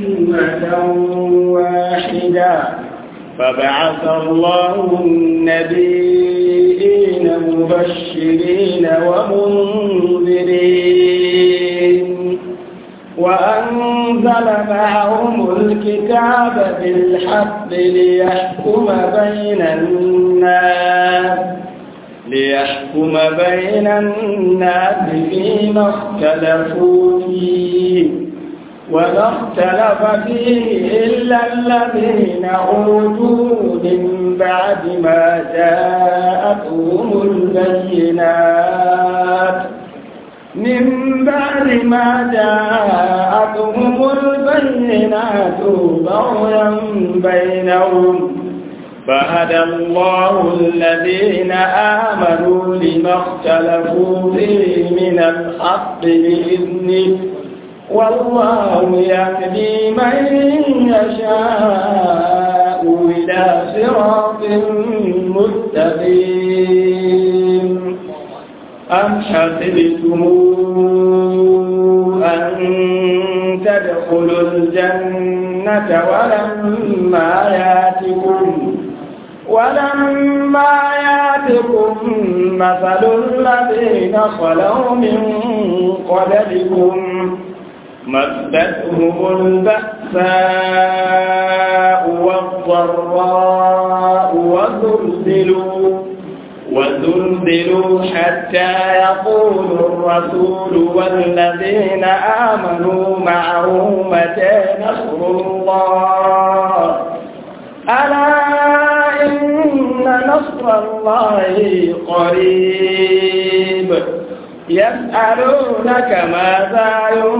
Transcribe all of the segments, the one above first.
أمة واحدة فبعث الله النبيين مبشرين ومنذرين وأنزل معهم الكتاب بالحق ليحكم بين الناس فيما اختلفوا فيه وما اختلف فيه إلا الذين أوتوا من بعد ما جاءتهم البينات بغيا بينهم فهدى الله الذين آمنوا لما اختلفوا فيه من الحق بإذنه والله يهدي من يشاء إلى صراط مستقيم أم حسبتم أن تدخلوا الجنة ولما ياتكم مثل الذين خلوا من قبلكم مستهم البأساء والضراء وزلزلوا حتى يقول الرسول والذين آمنوا معه متى نصر الله ألا إن نصر الله قريب يسألونك ماذا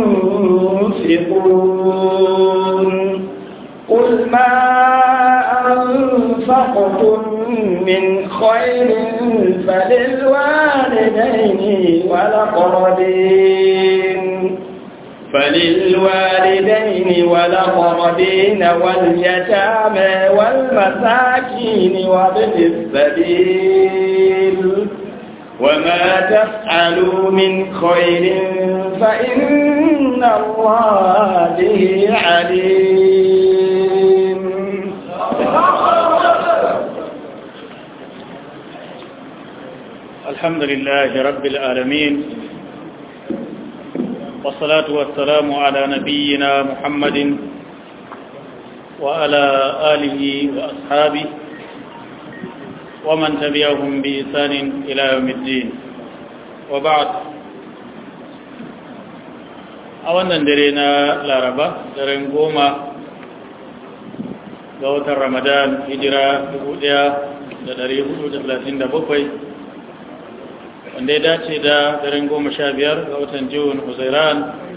ينفقون قل ما أنفقتم من خير فللوالدين والأقربين واليتامى والمساكين وابن السبيل وما تفعلوا من خير فإن الله به عليم. الحمد لله رب العالمين والصلاة والسلام على نبينا محمد وعلى آله وأصحابه ومن تبعهم بإحسان إلى يوم الدين وبعد. a wannan dare na Laraba, daren 10 ga watan Ramadan, hijira 1437, wanda ya dace da daren 15 ga watan Jun Huzairan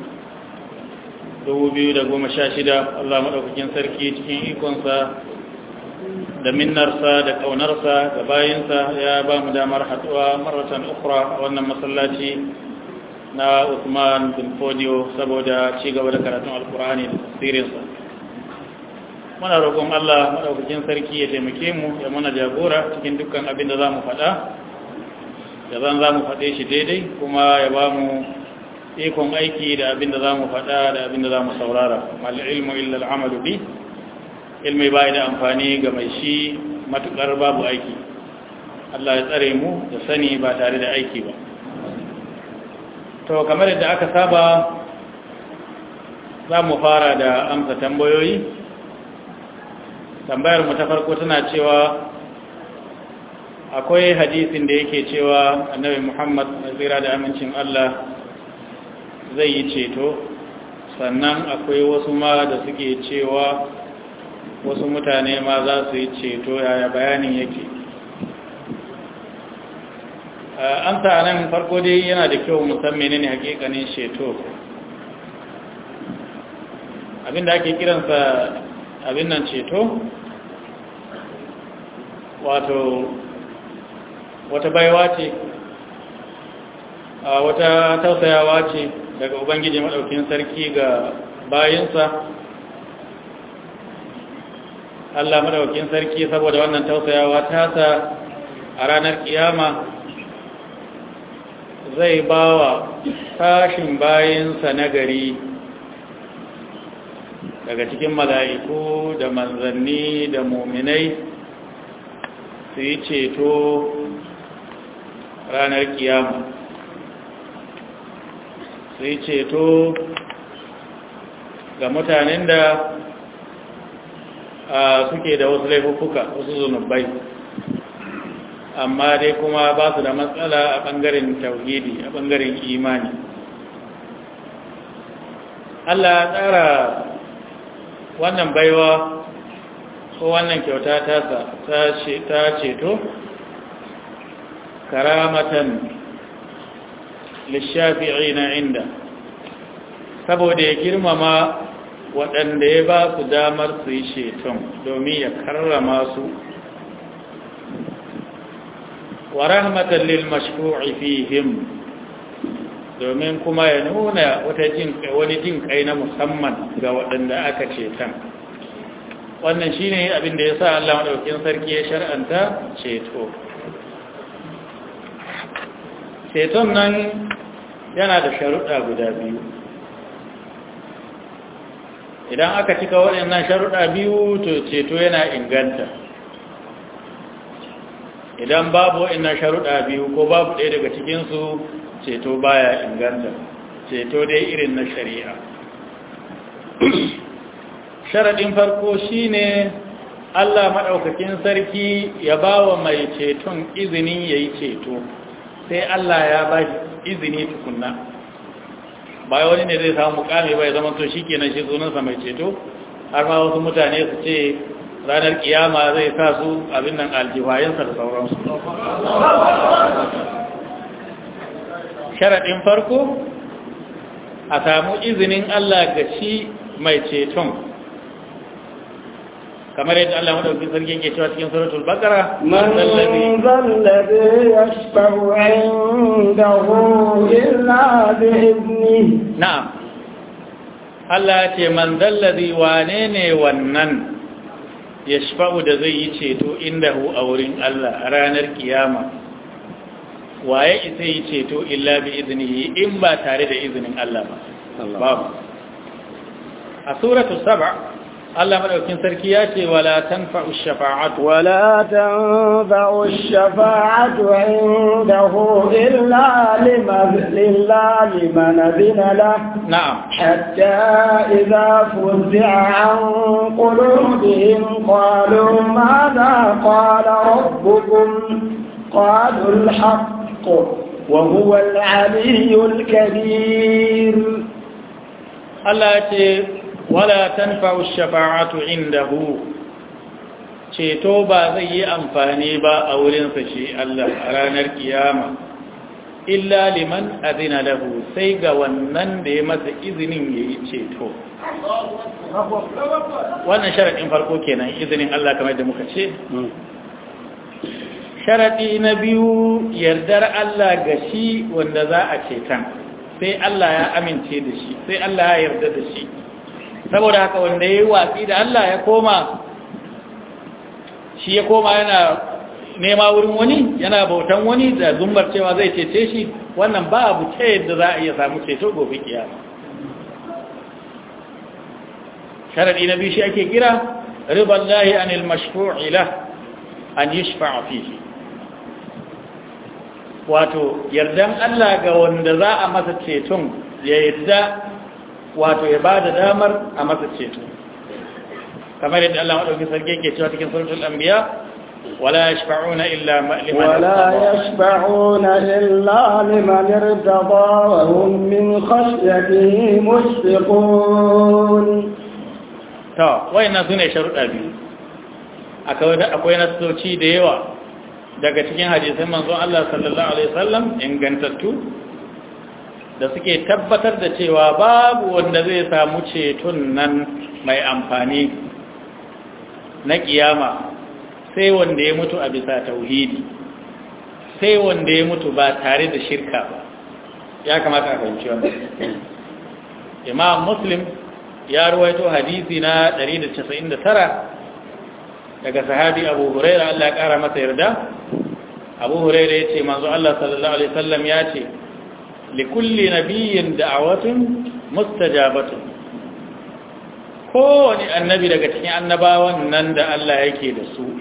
2016. Allah maɗaukakin sarki cikin ikonsa da minnarsa da ƙaunarsa da bayinsa ya ba mu damar haɗuwa maratan ukra a wannan masallaci na Usman bin Fodio saboda ci gaba da karatun Alkur'ani da tafsirinsa. Muna roƙon Allah maɗaukakin sarki ya taimake mu ya mana jagora cikin dukkan abin da za mu faɗa, da za mu faɗe shi daidai, kuma ya ba mu ikon aiki da abin da za mu faɗa da abin da za mu saurara. Mal ilmu illa al'amalu bi, ilmi ba da amfani ga mai shi matuƙar babu aiki. Allah ya tsare mu da sani ba tare da aiki ba. To kamar yadda aka saba, za mu fara da amsa tambayoyi. Tambayar mu ta farko tana cewa akwai hadisin da yake cewa Annabi Muhammad tsira da amincin Allah zai yi ceto, sannan akwai wasu ma da suke cewa wasu mutane ma za su yi ceto. Yaya bayanin yake? Amsa nan farko dai yana da kyau musan menene hakikanin ceto. Abinda ake kiransa abin nan ceto, wato wata baiwa ce, wata tausayawa ce daga Ubangiji Maɗaukin Sarki ga bayinsa. Allah Maɗaukin Sarki saboda wannan tausayawa tasa a ranar kiyama zai bawa sashin bayinsa na gari daga cikin mala'iku da manzanni da muminai su yi ceto ranar kiyama, su yi ceto ga mutanen da suke da wasu laifuka, wasu zunubai, amma dai kuma ba su da matsala a ɓangaren tauhidi, a ɓangaren imani. Allah ya tsara wannan baiwa ko wannan kyauta ta ceto karamatan lishafi'ina inda, saboda ya girmama waɗanda ya ba su damar su yi ceton domin ya karrama su, wa rahmatan lil mashfu'i fihim, domin kuma ya nuna wani jin kai na musamman ga waɗanda aka ceton. Wannan shine abin da ya sa Allah madaukakin sarki ya shar'anta ceto. Ceton nan yana da sharuɗa guda biyu. Idan aka cika waɗannan sharuɗa biyu to ceto yana inganta. Idan babu waɗannan sharuɗa biyu ko babu ɗaya daga cikinsu, ceto baya inganta. Ceto dai irin na shari'a. Sharaɗin farko shine Allah maɗaukakin sarki ya ba wa mai ceton izinin ya yi ceto, sai Allah ya ba izini tukunna. Ba wani ne zai samu mukami ba ya zama to shi kenan shi sunansa mai ceto, har ma wasu mutane su ce ranar kiyama zai sa su abin nan aljihayensa da sauransu. Sharaɗin farko a samu izinin Allah ga shi mai ceton, kamar yadda Allah madaukakin sarki yake cewa cikin suratul baqara, man zallazi yashfa'u 'indahu illa bi'idnihi. Na'am, Allah ce man zallazi wane ne wannan yashfa'u da zai yi ceto indahu a wurin Allah a ranar kiyama, waye isa yi ceto illa bi'idnihi in ba tare da izinin Allah ba. Babu. A suratul saba Allah madaukin sarki ya ce wala tanfa'u shafa'atu indahu illa liman adina lahu. Na'am. Hatta idza fuzi'a an qulubihim qalu madha qala rabbukum qalu al-haqq wa huwa al-'aliyyul kabir. Allah ce wala tanfa'u shafa'atu indahu, ceto ba zai yi amfani ba a wurinsa shi Allah a ranar kiyama, illa liman adina lahu, sai ga wannan da ya masa izinin ya yi ceto. Wannan sharaɗin farko kenan, izinin Allah kamar da muka ce. Sharaɗi na biyu, yardar Allah ga shi wanda za a ceton, sai Allah ya amince da shi, sai Allah ya yarda da shi. Saboda haka wanda ya yi watsi da Allah ya koma yana nema wurin wani, yana bautan wani da zumbar cewa zai cece shi, wannan ba abu ce yadda za a iya samu ceto gobe kiyama. Sharadi na biyu shi ake kira ridallahi anil mashfu'i lah an yashfa'a fihi, wato yardan Allah ga wanda za a masa ceton ya yarda, wato ya ba da damar a masa ceto, kamar yadda Allah maɗauki sarki yake cewa cikin suratul anbiya wala yashfa'una illa liman irtada wa hum min khashyatihi mushfiqun. To wayannan sune sharuɗa biyu. Akwai nasoci da yawa daga cikin hadisin manzon Allah sallallahu alaihi wasallam ingantattu da suke tabbatar da cewa babu wanda zai samu ceton nan mai amfani na kiyama sai wanda ya mutu a bisa tauhidi, sai wanda ya mutu ba tare da shirka ba. Ya kamata a fahimci wannan. Imam Muslim ya ruwaito hadisi na 199 daga sahabi Abu Hurairah, Allah ya kara masa yarda. Abu Hurairah ya ce manzo Allah sallallahu alaihi wasallam ya ce likulli nabiyyin da'awatun mustajabatun, kowane annabi daga cikin annabawan nan da Allah yake da su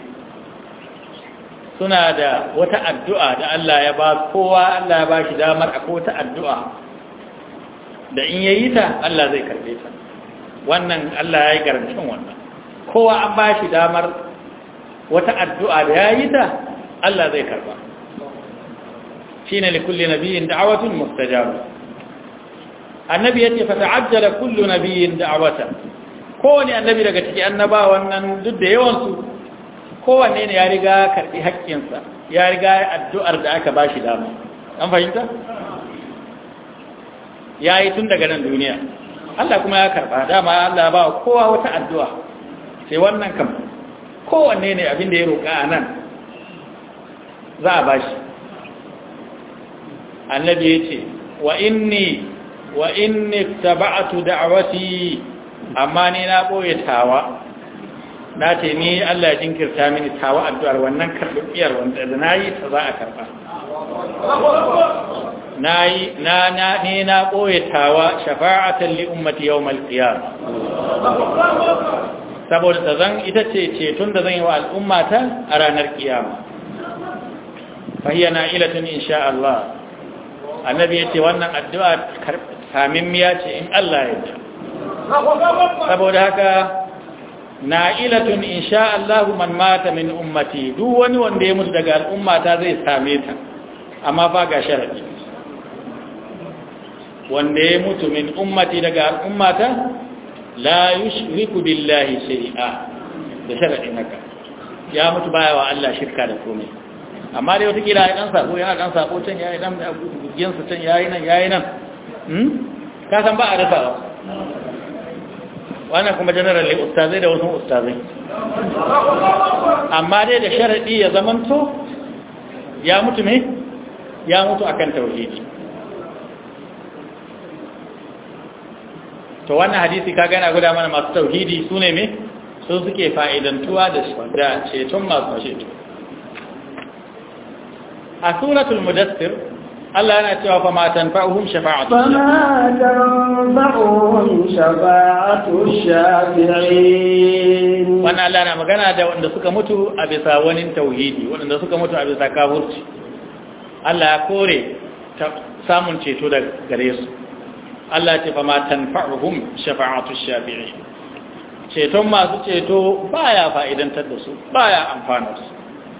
suna da wata addu'a da Allah ya ba kowa, Allah ya ba shi damar akwai wata addu'a da in yayi ta Allah zai karbe ta. Wannan Allah ya yi garantin wannan, kowa an ba shi damar wata addu'a da ya yi ta Allah zai karba. Shi ne likulli nabiyin da'awatun mustajaba. Annabi ya ce fa ta'ajjala kullu nabiyin da'awata, kowane annabi daga cikin annabawan nan duk da yawansu kowanne ne ya riga karɓi haƙƙinsa, ya riga addu'ar da aka ba shi dama. An fahimta? Ya yi tun daga nan duniya, Allah kuma ya karɓa dama. Allah ba kowa wata addu'a, sai wannan kam kowanne ne abin da ya roƙa a nan za a ba shi. Annabi ya ce wa inni taba'atu da'awati, amma ni na ɓoye tawa, na ce ni Allah ya jinkirta mini tawa addu'ar wannan karɓiyar wanda da na yi ta za a karɓa. Ni na ɓoye tawa shafa'atan li ummati yawmal qiyamah, saboda ta zan ita ce ceton da zan yi wa al'ummata a ranar kiyama. Fahiya na'ilatun insha Allah. Annabi ya ce wannan addu'a samimmiya ce in Allah ya yarda. Saboda haka na'ilatun insha Allah man mata min ummati, duk wani wanda ya mutu daga al'ummata zai same ta, amma ba ga sharadi. Wanda ya mutu min ummati daga al'ummata la yushriku billahi shay'a, da sharadin haka ya mutu baya wa Allah shirka da komai. Amma dai wata kila ya dan sako, yana dan sako can, yayi dan gugiyar sa can, yayi nan ka san ba a rasawa. Wannan kuma generally ustazai da wasu ustazai, amma dai da sharadi ya zamanto ya mutu ne, ya mutu akan tauhidi. To wannan hadisi ka gana guda mana masu tauhidi su ne me, su suke fa'idantuwa da ceton masu ceto. A suratul mudassir Allah yana cewa fa ma tanfa'uhum shafa'atu shafi'in. Wannan Allah na magana da wanda suka mutu a bisa wani tauhidi, wanda suka mutu a bisa kafirci. Allah ya kore samun ceto da gare su. Allah ce fa ma tanfa'uhum shafa'atu shafi'in. Ceton masu ceto baya fa'idantar da su, baya amfanar su.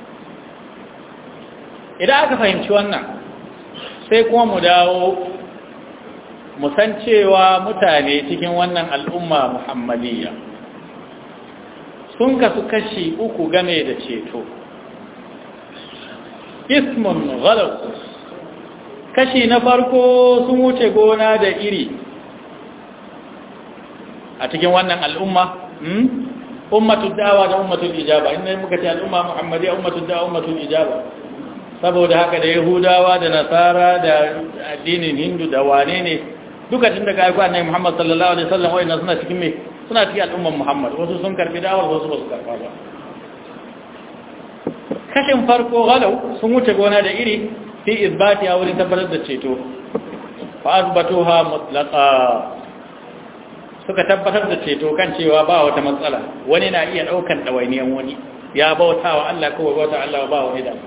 Idan aka fahimci wannan, sai kuma mu dawo mu san cewa mutane cikin wannan al'umma Muhammadiyya sun kasu kashi uku game da ceto. Ismun ghalaw, kashi na farko sun wuce gona da iri a cikin wannan al'umma, ummatul da'wa da ummatul ijaba. Inda muka ce al'umma Muhammadiyya ummatul da'wa ummatul ijaba, saboda haka da Yahudawa da Nasara da addinin Hindu da wane ne duka tun daga ayyuka annabi Muhammad sallallahu alaihi wasallam wayanda suna cikin me, suna cikin al'umman Muhammad. Wasu sun karbi da'awar, wasu ba su karba ba. Kashin farko galau sun wuce gona da iri fi isbati a wurin tabbatar da ceto, fa azbatuha mutlaqa, suka tabbatar da ceto kan cewa ba wata matsala, wani na iya daukan dawainiyan wani, ya bautawa Allah ko bauta Allah ba wani da.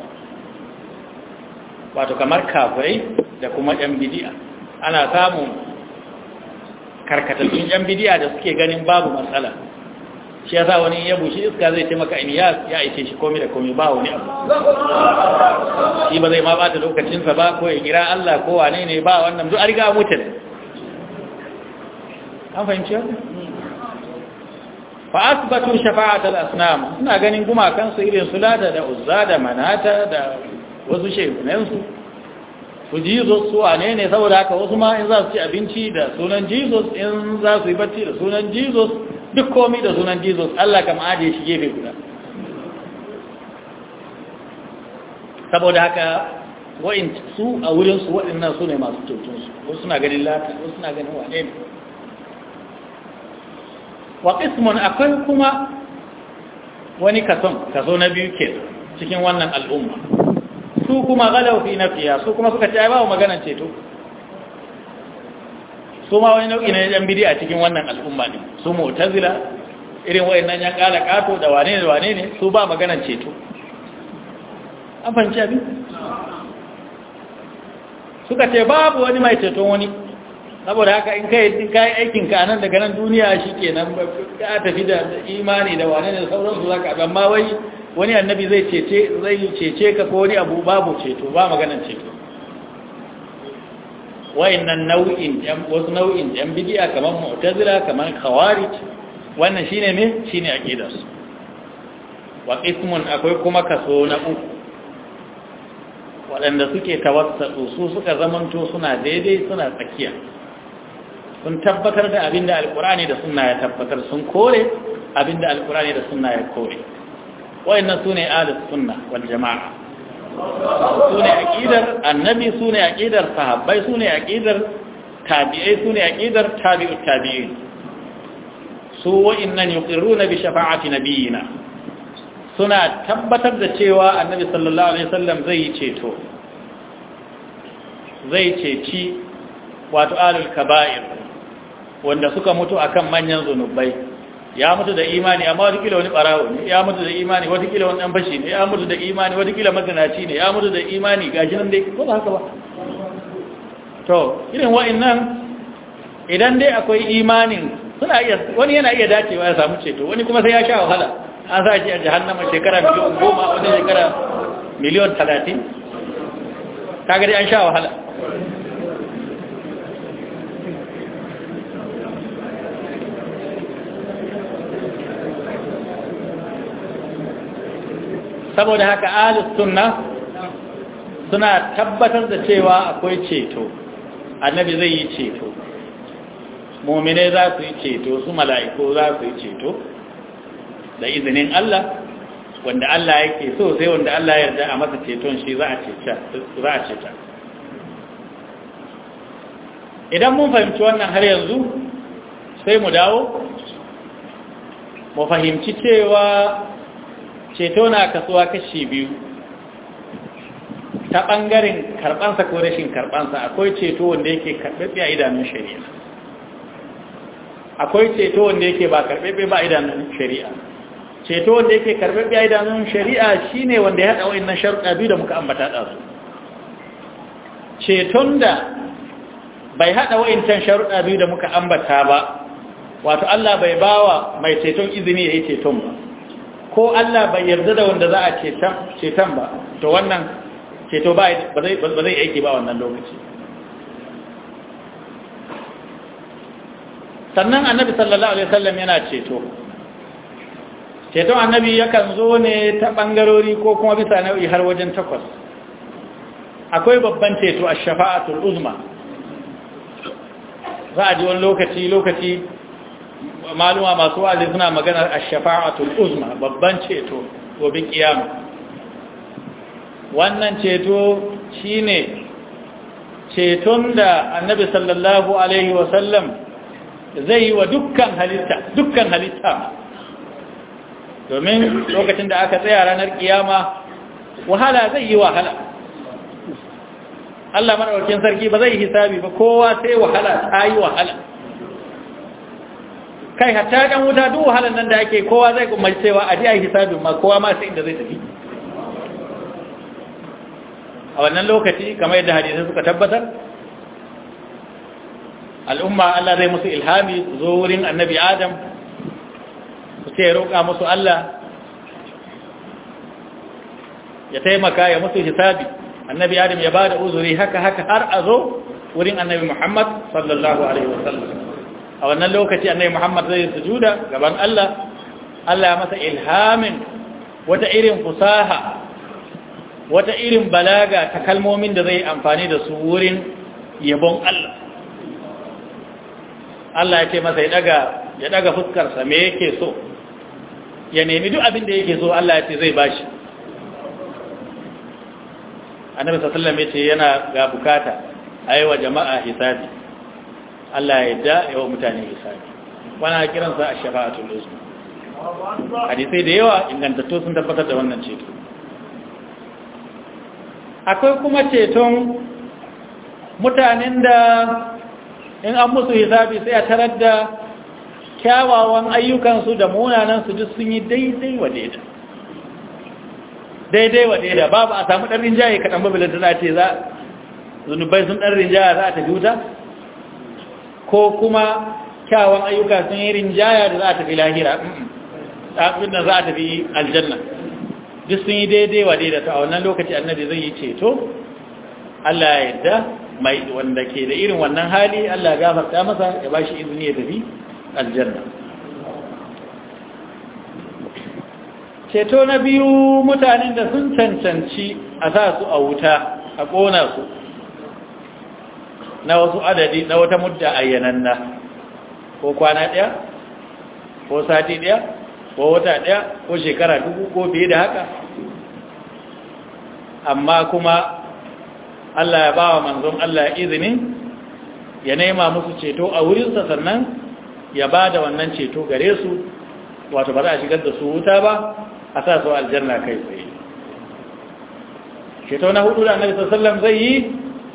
Wato kamar kafirai da kuma yan bidi'a, ana samun karkatattun yan bidi'a da suke ganin babu matsala. Shi yasa wani ya bushi iska zai ce maka in ya aice shi komai da komai ba wani abu, shi ba zai ma bata lokacinsa ba, ko ya kira Allah ko wane ne ba, wannan duk a riga mutum. An fahimci wannan? Fa asbatu shafa'at al-asnam, suna ganin gumakan su irin su Lata da Uzza da Manata da wasu shehunan su Jesus su wane ne, saboda haka wasu ma in za su ci abinci da sunan Jesus, in za su yi bacci da sunan Jesus, duk komai da sunan Jesus. Allah kam aje shi gefe guda. Saboda haka wa'in su a wurin su waɗannan su ne masu cutun su, wasu suna ganin Lata, wasu suna ganin wane ne. Wa qismun, akwai kuma wani kaso na biyu ke cikin wannan al'umma, su kuma galau fi nafiya, su kuma suka ce ai ba maganar ceto. su ma wani nau'i ne yan bid'a cikin wannan al'umma ne su mu'tazila irin wayannan yan kala kato da wane ne su ba maganar ceto an fahimci abin suka ce babu wani mai ceton wani saboda haka in kai aikin ka nan daga nan duniya shikenan ka tafi da imani da wane ne sauransu zaka amma wani annabi zai cece ka ko wani abu babu ceto ba maganar ceto wayannan wasu nau'in yan bid'a kamar mu'tazila kamar khawarij wannan shine me shine aqidar su wa qismun akwai kuma kaso na uku waɗanda suke tawassatu su suka zamanto suna daidai suna tsakiya sun tabbatar da abinda alqur'ani da sunna ya tabbatar sun kore abinda alqur'ani da sunna ya kore wayannan sune ahlus sunna wal jamaa sune aqidar annabi sune aqidar sahabbai sune aqidar tabi'ai sune aqidar tabi'ut tabi'in su wa'innan yuqirruna bi shafa'ati nabiyina suna tabbatar da cewa annabi sallallahu alaihi wasallam zai ceci wato alul kaba'ir wanda suka mutu akan manyan zunubai ya mutu da imani amma wata kila wani barawo ne ya mutu da imani wata kila wani dan fashi ne ya mutu da imani wata kila mazinaci ne ya mutu da imani gashi nan dai ko ba haka ba to irin wa'annan idan dai akwai imanin suna iya wani yana iya dacewa ya samu ceto wani kuma sai ya sha wahala an sa shi a jahannama shekara miliyan 10 wani shekara miliyan 30 kaga dai an sha wahala saboda haka ahlus sunna suna tabbatar da cewa akwai ceto annabi zai yi ceto mu'mine za su yi ceto su mala'iku za su yi ceto da izinin Allah wanda Allah yake so sai wanda Allah ya yarda a masa ceton shi za a ceta idan mun fahimci wannan har yanzu sai mu dawo mu fahimci cewa ceto na kasuwa kashi biyu ta ɓangaren karɓansa ko rashin karɓansa akwai ceto wanda yake karɓaɓɓe a idanun shari'a akwai ceto wanda yake ba karɓaɓɓe ba a idanun shari'a ceto wanda yake karɓaɓɓe a idanun shari'a shine wanda ya haɗa wa'annan sharuɗa biyu da muka ambata ɗazu ceton da bai haɗa wa'incan sharuɗa biyu da muka ambata ba wato Allah bai bawa mai ceton izini ya yi ceton ba ko Allah bai yarda da wanda za a ceton ba to wannan ceto ba zai aiki ba wannan lokaci sannan annabi sallallahu alaihi wasallam yana ceton annabi yakan zo ne ta bangarori ko kuma bisa nau'i har wajen 8 akwai babban ceto ash-shafa'atul uzma za a ji wani lokaci maluma masu wa'azi suna maganar ash-shafa'atul uzma babban ceto gobe kiyama wannan ceto shine ceton da annabi sallallahu alaihi wasallam zai yi wa dukkan halitta domin lokacin da aka tsaya ranar kiyama wahala zai yi wahala Allah madaukakin sarki ba zai hisabi ba kowa sai wahala ta yi wahala kai hatta dan wuta duk wahalan nan da ake kowa zai kuma cewa a ji a hisabin ma kowa ma sai inda zai tafi a wannan lokaci kamar yadda hadisi suka tabbatar al'umma Allah zai musu ilhami su zo wurin annabi Adam su ce roƙa musu Allah ya taimaka ya musu hisabi annabi Adam ya bada uzuri haka har a zo wurin annabi Muhammad sallallahu alaihi wasallam a wannan lokaci annabi Muhammad zai sujuda gaban Allah Allah ya masa ilhamin wata irin fusaha wata irin balaga ta kalmomin da zai amfani da su wurin yabon Allah Allah ya ce masa ya daga fuskarsa me yake so ya nemi duk abin da yake so Allah ya ce zai bashi annabi sallallahu alaihi wasallam ya ce yana ga bukata aiwa jama'a hisabi Allah ya yarda yawa mutane hisabi wannan kiransa ash-shafa'atul uzma hadisi da yawa ingantattu sun tabbatar da wannan ceto akwai kuma ceton mutanen da in an musu hisabi sai a tarar da kyawawan ayyukansu da munanansu duk sun yi daidai wa daida babu a samu ɗan rinjaye kaɗan babilan tana ce za zunubai sun ɗan rinjaya za a tafi wuta ko kuma kyawawan ayyuka sun yi rinjaya da za a tafi lahira ɗafin da za a tafi aljanna duk sun yi daidai wa daida a wannan lokaci annabi zai yi ceto Allah ya yarda mai wanda ke da irin wannan hali Allah ya gafarta masa ya ba shi izini ya tafi aljanna. Ceto na biyu mutanen da sun cancanci a sa su a wuta a ƙona su na wasu adadi na wata mudda ayyananna ko kwana ɗaya ko sati ɗaya ko wata ɗaya ko shekara 1000 ko fiye da haka, amma kuma Allah ya ba wa manzon Allah izinin ya nema musu ceto a wurinsa sannan ya ba da wannan ceto gare su, wato ba za a shigar da su wuta ba a sa su aljanna kai tsaye. Ceto na hudu da Annabi sallallahu alaihi wasallam zai yi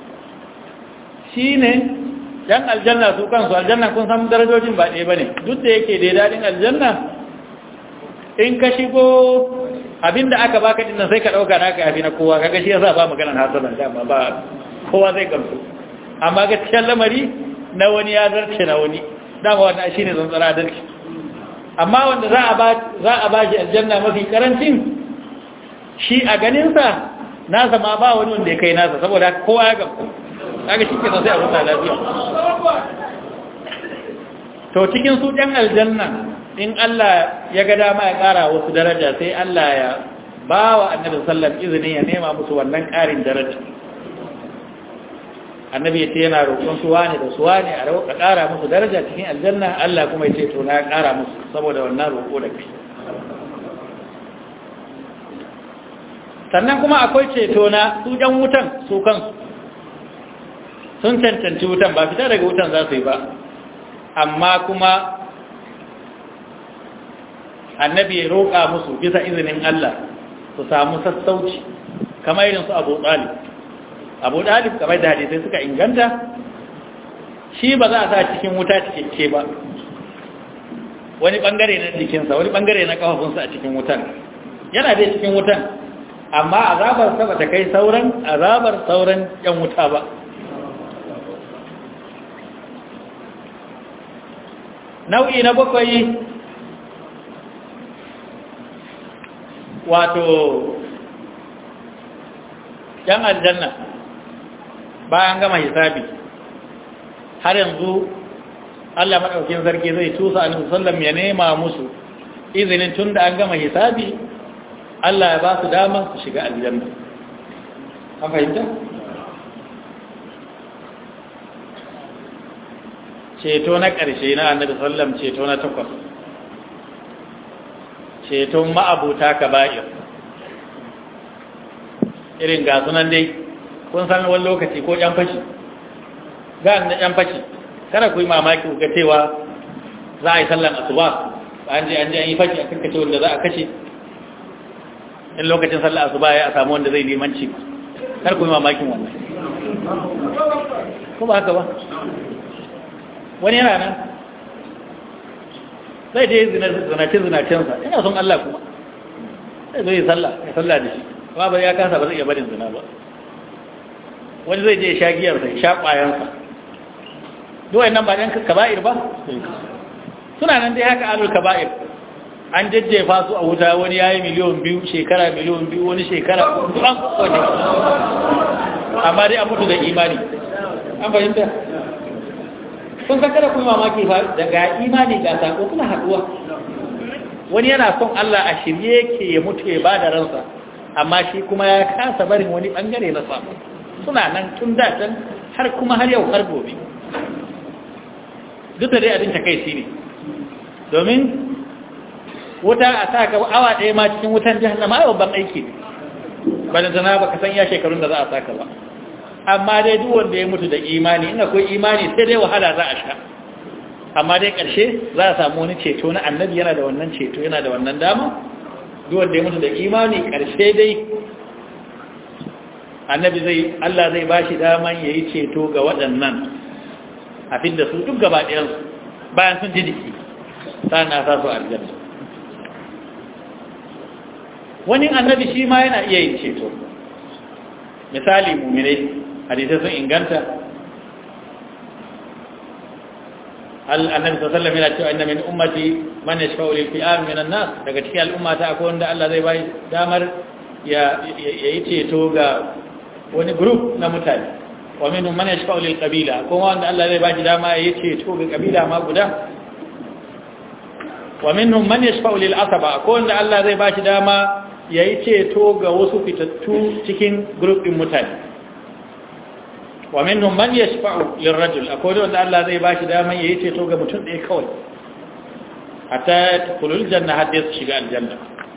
shine dan aljanna su kansu aljanna kun san darajojin ba ɗaya bane, duk da yake da dadin aljanna in ka shigo abinda aka baka din sai ka dauka naka yafi na kowa, kaga shi yasa ba maganar hasalan dama ba kowa zai gamsu, amma gaskiyar lamari na wani ya zarce na wani dama wannan shine zantsara darki. Amma wanda za a ba shi aljanna mafi karancin shi a ganin sa nasa ma ba wani wanda ya kai nasa, saboda kowa ya gamsu, kaga shi ke sai a rusa lafiya. To cikin su ɗan aljanna in Allah ya ga dama ya ƙara wasu daraja sai Allah ya ba wa annabi sallam izinin ya nema musu wannan ƙarin daraja. Annabi ya ce yana roƙon su wane da su wane a roƙa ƙara musu daraja cikin aljanna, Allah kuma ya ce to na ƙara musu saboda wannan roƙo da kai. Sannan kuma akwai ceto na su ɗan wutan su kansu sun cancanci wutan, ba fita daga wutan za su yi ba, amma kuma annabi ya roƙa musu bisa izinin Allah su samu sassauci kamar irin su Abu Talib kamar da hadisai suka inganta, shi ba za a sa cikin wuta cikakke ba, wani bangare na jikinsa wani bangare na kafafunsa a cikin wutan yana dai cikin wutan, amma azabar sa bata kai azabar sauran yan wuta ba. Nau'i na bakwai wato yan aljanna bayan gama hisabi har yanzu Allah madaukakin sarki zai tusa annabi sallam ya nema musu izinin tunda an gama hisabi Allah ya ba su dama su shiga aljanna. An fahimta? Ceto na ƙarshe na annabi sallam ceto na 8, ceton ma'abuta kaba'ir irin ga sunan dai kun san wani lokaci ko ƴan fashi ga na ƴan fashi kada ku yi mamaki ku ga cewa za a yi sallan asuba an je an yi fashi a karkace wanda za a kashe in lokacin sallan asuba ya samu wanda zai limanci kar ku yi mamakin wannan ko ba haka ba. Wani yana nan zai je zinacensa yana son Allah kuma zai zo yi sallah da shi ba ya kasa ba zai iya barin zina ba. Wani zai je ya sha giyarsa ya sha ƙwayansa, duwayen nan ba ɗan kaba'ir ba suna nan dai haka alul kaba'ir an jajjefa su a wuta, wani ya yi miliyon 2 shekara miliyon 2 wani shekara ɗan wani, amma dai an mutu da imani. An fahimta? Kun san kada kuma mamaki fa daga imani ga sako suna haduwa. Wani yana son Allah a shirye yake ya mutu ya bada ransa, amma shi kuma ya kasa barin wani bangare na sako. Suna nan tun da can har kuma har yau har gobe. Duk da dai abin takeici ne. Domin wuta a saka awa ɗaya ma cikin wutan jahannama ai babban aiki ne. Bana tana baka san ya shekarun da za a saka ba. Amma dai duk wanda ya mutu da imani, in akwai imani sai dai wahala za a sha, amma dai ƙarshe za a samu wani ceto na annabi, yana da wannan ceto, yana da wannan dama. Duk wanda ya mutu da imani ƙarshe dai annabi Allah zai bashi daman yayi ceto ga waɗannan a fidda su duk gaba ɗayan bayan sun ji jiki sannan a sa su aljanna. wani annabi shi ma yana iya yin ceto, misali mu'minai hadisai sun inganta annabi sallallahu alaihi wasallam yana cewa inna min ummati man yashfa'u lil fi'am min an-nas, daga cikin al'ummata akwai wanda Allah zai bai damar ya yi ceto ga wani group na mutane, wa minhum man yashfa'u lil qabila, kuma wanda Allah zai bai dama ya yi ceto ga kabila ma guda, wa minhum man yashfa'u lil asaba, akwai wanda Allah zai bai dama ya yi ceto ga wasu fitattu cikin group din mutane, wa minhum man yashfa'u lirrajul, akwai wanda Allah zai bashi dama yayi ceto ga mutum ɗaya kawai hatta yadkhulul janna, hadda su shiga aljanna.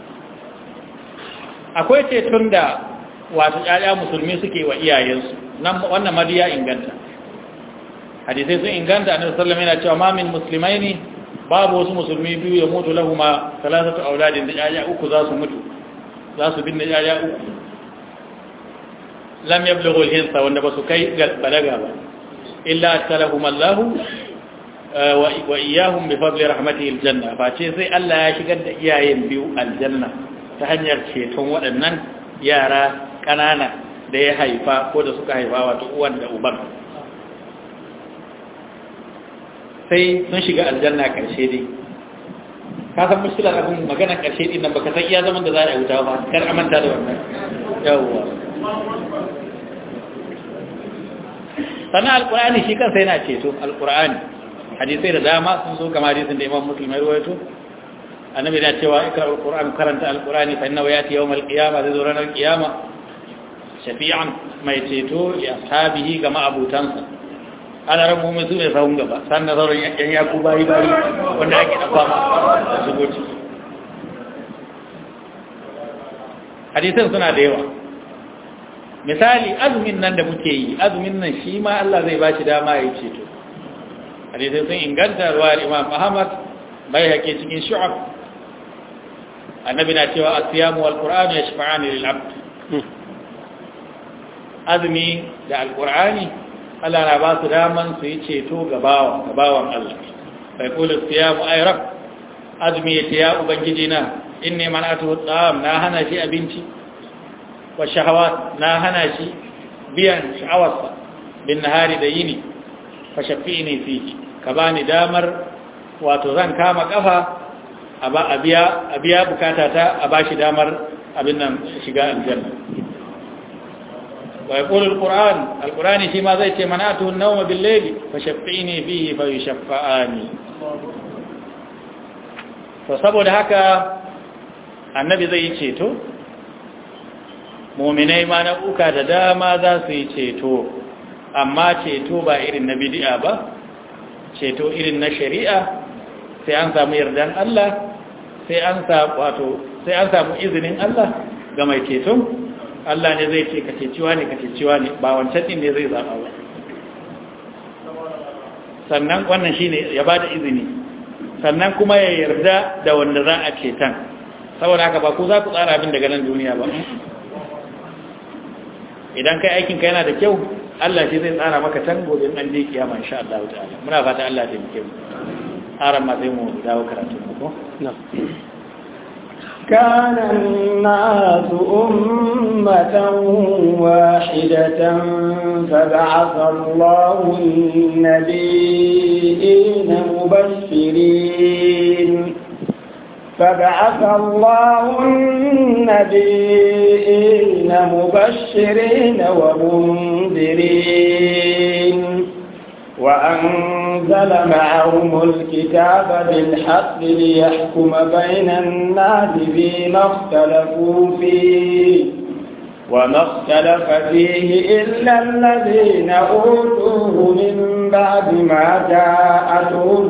Akwai ceton da wato ƴaƴa musulmi suke wa iyayensu, nan wannan ma ya inganta, hadisai sun inganta. Annabi sallallahu alaihi wasallam yana cewa ma min muslimaini, babu wasu musulmi biyu ya mutu lahuma thalathatu auladin, da ƴaƴa uku za su mutu, za su binne ƴaƴa uku, lam yablughu al-hinsa, wanda ba su kai balaga ba, illa atalahum Allah wa iyyahum bi fadli rahmatihi al-janna, fa ce sai Allah ya shigar da iyayen biyu aljanna ta hanyar ceton waɗannan yara ƙanana da ya haifa ko da suka haifa, wato uwan da uban, sai sun shiga aljanna ƙarshe dai. Ka san mushkilar abin magana ƙarshe din nan, baka san iya zaman da za a wuta ba, kar a manta da wannan. Yawwa, sannan alƙur'ani shi kansa yana ceto. alƙur'ani hadisai da dama sun so, kamar hadisin da Imam Muslim ya rawaito, annabi yana cewa ikra alƙur'an, karanta alƙur'ani fa innahu yati yawmal qiyamah, zai zo ranar qiyama shafi'an, mai ceto ya ashabihi ga ma'abutansa. ana ran mu'min su ne sahun gaba, sannan sauran yan yaku bayi wanda ake dafa ma su goci. hadisan suna da yawa. Misali azumin nan da muke yi, azumin nan shi ma Allah zai ba shi dama ya ceto. Hadisai sun inganta, ruwayar Imam Ahmad, bai hake cikin Shu'ab, annabi na cewa as-siyamu wal qur'anu yashfa'ani lil 'abd. Azumi da al-qur'ani Allah na ba su daman su yi ceto ga bawan Allah. Bai kula siyamu ay rabb, azumi ya ce ya ubangiji na, inni man'atu at-ta'am, na hana shi abinci, wa shahawat, na hana shi biyan sha'awarsa, bin nahari da yini, fa shafi'ni fihi, ka bani damar, wato zan kama kafa a biya bukatata, a bashi damar abin nan shiga aljanna. wa yaqulu alqur'ani shi ma zai ce manatu an-nawma bil-layli fa shafi'ni fihi fa yushaffa'ani. to saboda haka annabi zai yi ceto, mu'minai ma na uka da dama za su yi ceto, amma ceto ba irin na bid'a ba, ceto irin na shari'a, sai an samu yardan Allah, sai an samu izinin Allah ga mai ceton. Allah ne zai ce ka ceciwa ne, ba wancan din ne zai zaɓa ba. Sannan wannan shine ya bada izini, sannan kuma ya yarda da wanda za a ceton. Saboda haka ba ku za ku tsara abin daga nan duniya ba. Idan kai aikinka yana da kyau, Allah shi zai tsara maka can gobe an je kiyama insha Allah ta'ala. Muna fata Allah ya taimake mu. Aran ma sai mu dawo karatu ko? Na'am. كان الناس أمة واحدة فبعث الله النبيين مبشرين ومنذرين وأنزل معهم الكتاب بالحق ليحكم بين الناس فيما اختلفوا فيه وما اختلف فيه إلا الذين أوتوه من بعد ما جاءتهم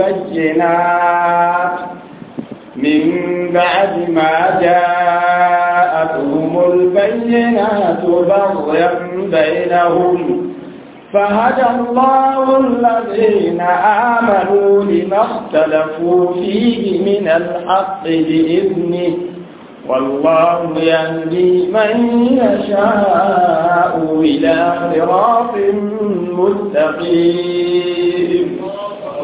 البينات بغيا بينهم فهدى الله الذين آمنوا لما اختلفوا فيه من الحق بإذنه والله يهدي من يشاء إلى صراط مستقيم.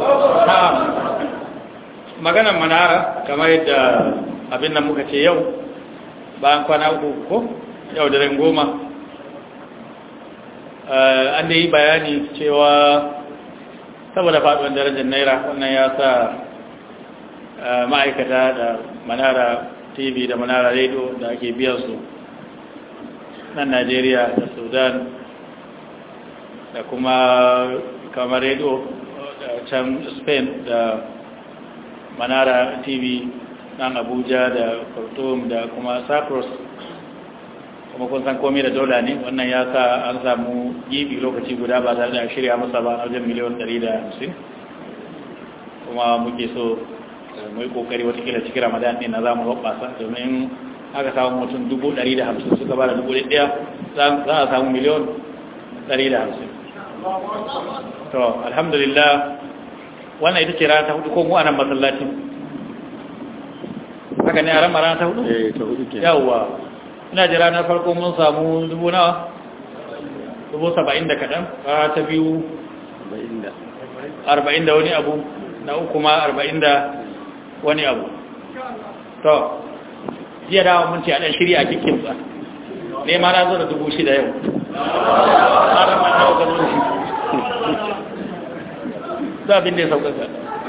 maganan manara kamar yadda abin nan muka ce yau bayan kwana uku ko yau da ran 10 an da yi bayani cewa saboda faɗuwar darajar naira wannan ya sa ma'aikata da manara tv da manara radio da ake biyan su nan Najeriya da Sudan da kuma kamar radio da can Spain da manara tv nan Abuja da Khartoum da kuma Cyprus kuma kun san komai da dola ne wannan ya sa an samu gibi lokaci guda ba tare da shirya masa ba a wajen miliyan 150 kuma muke so mu yi kokari watakila cikin Ramadan ne na zamu hoɓɓasa domin aka samu mutum 150 suka ba da 1,000 za a samu miliyan 150 to alhamdulillah wannan ita ce rana ta hudu ko mu a nan masallacin haka ne a ran rana ta hudu? ta hudu ke yawwa ina ji ranar farko mun samu 70 da kaɗan rana ta biyu 40 da wani abu na uku ma 40 da wani abu to jiya dawa mun ce a ɗan shirya a kikinsa ne ma na zo da 6,000 yau za abin da ya saukaka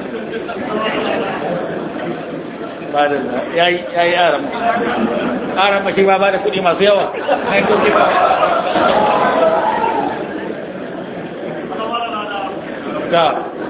ba da ya yi aram ba shi ba da kudi masu yawa na yi koke ba ta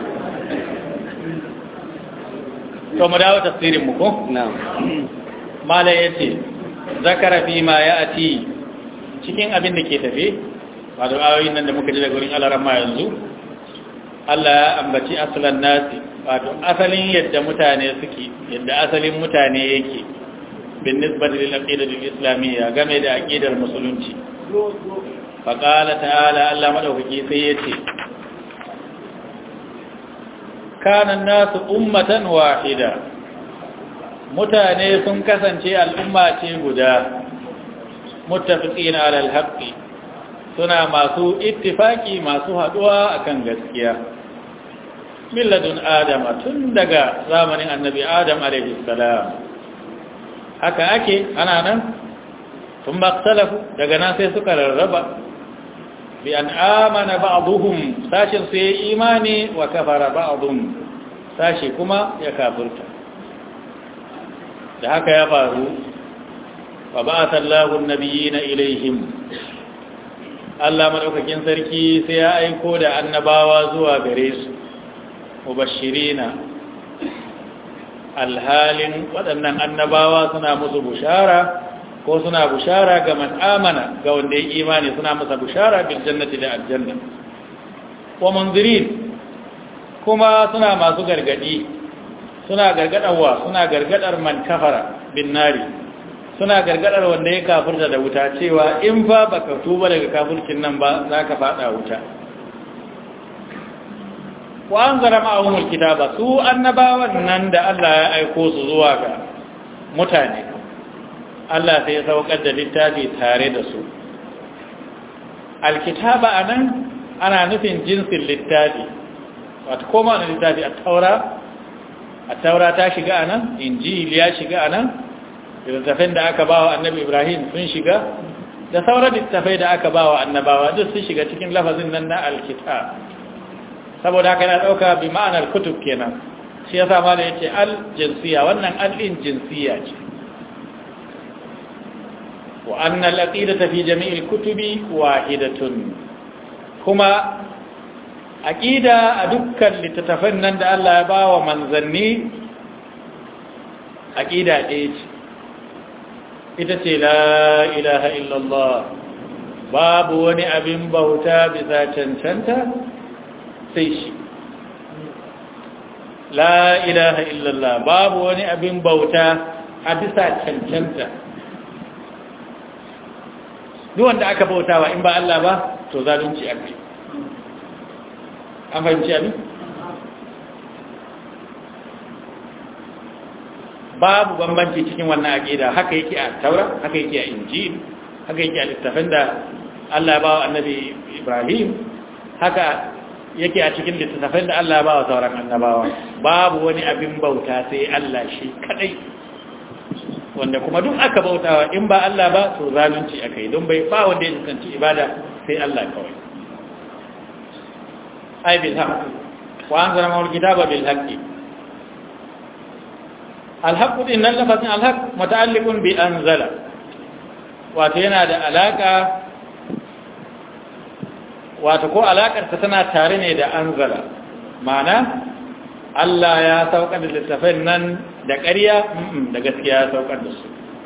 to mu dawo tafsirin mu ko? mala ya ce zakara fi ma ya ati cikin abin da ke tafe wato ayoyin nan da muka ji daga wurin alarama yanzu Allah ya ambaci asalan nasi wato asalin yadda mutane suke yadda asalin mutane yake bin nisbati lil aqidati al islamiyya game da aqidar musulunci fa qala ta'ala Allah madaukaki sai yace kana nasu ummatan wahida mutane sun kasance al'umma ce guda muttafiqina ala al-haqqi suna masu ittifaki masu haduwa akan gaskiya milladun adama tun daga zamanin annabi adam alaihi salam haka ake ana nan tun maktalafu daga nan sai suka rarraba bi an amana ba'dhum sashin su yi imani wa kafara ba'dhum sashi kuma ya kafirta da haka ya faru wa ba'atha Allahu an-nabiyina ilaihim Allah madaukakin sarki sai ya aiko da annabawa zuwa gare su mubashirina alhalin waɗannan annabawa suna musu bushara ko suna bushara ga man amana ga wanda ya imani suna masa bushara bil jannati da aljanna wa munzirin kuma suna masu gargadi suna gargadarwa suna gargadar man kafara bin nari suna gargadar wanda ya kafirta da wuta cewa in fa baka tuba daga kafircin nan ba zaka fada wuta wa anzara ma'ahumul kitaba su annabawan nan da Allah ya aiko su zuwa ga mutane Allah sai ya saukar da littafi tare da su alkitaba anan ana nufin jinsin littafi wato koma na littafi at-taura ta shiga anan injil ya shiga anan littafin da aka bawa annabi Ibrahim sun shiga da sauran littafai da aka bawa annabawa duk sun shiga cikin lafazin nan na alkitab saboda haka yana dauka bi ma'anar kutub kenan shi yasa ma da yace al-jinsiya wannan al-in jinsiya ce wa anna al-aqidata fi jami'il kutubi wahidatun kuma aqida a dukkan littattafan nan da Allah ya bawa manzanni aqida ɗaya ce ita ce la ilaha illallah babu wani abin bauta bisa cancanta sai shi la ilaha illallah babu wani abin bauta a bisa cancanta duk wanda aka bautawa in ba Allah ba to zalunci akai an fahimci abin babu bambanci cikin wannan aqida haka yake a Taura haka yake a Injil haka yake a littafin da Allah ya bawa annabi Ibrahim haka yake a cikin littattafan da Allah ba wa sauran annabawa babu wani abin bauta sai Allah shi kadai wanda kuma duk aka bautawa in ba Allah ba to zalunci akai don bai ba wanda ya tsanci ibada sai Allah kawai ai bil haqq wa anzala ma'al kitaba bil haqq al haqq din nan lafazin al haqq muta'alliqun bi anzala wato yana da alaka wato ko alakar ta tana tare ne da anzala ma'ana Allah ya saukar da littafin nan da ƙarya da gaskiya ya saukar da su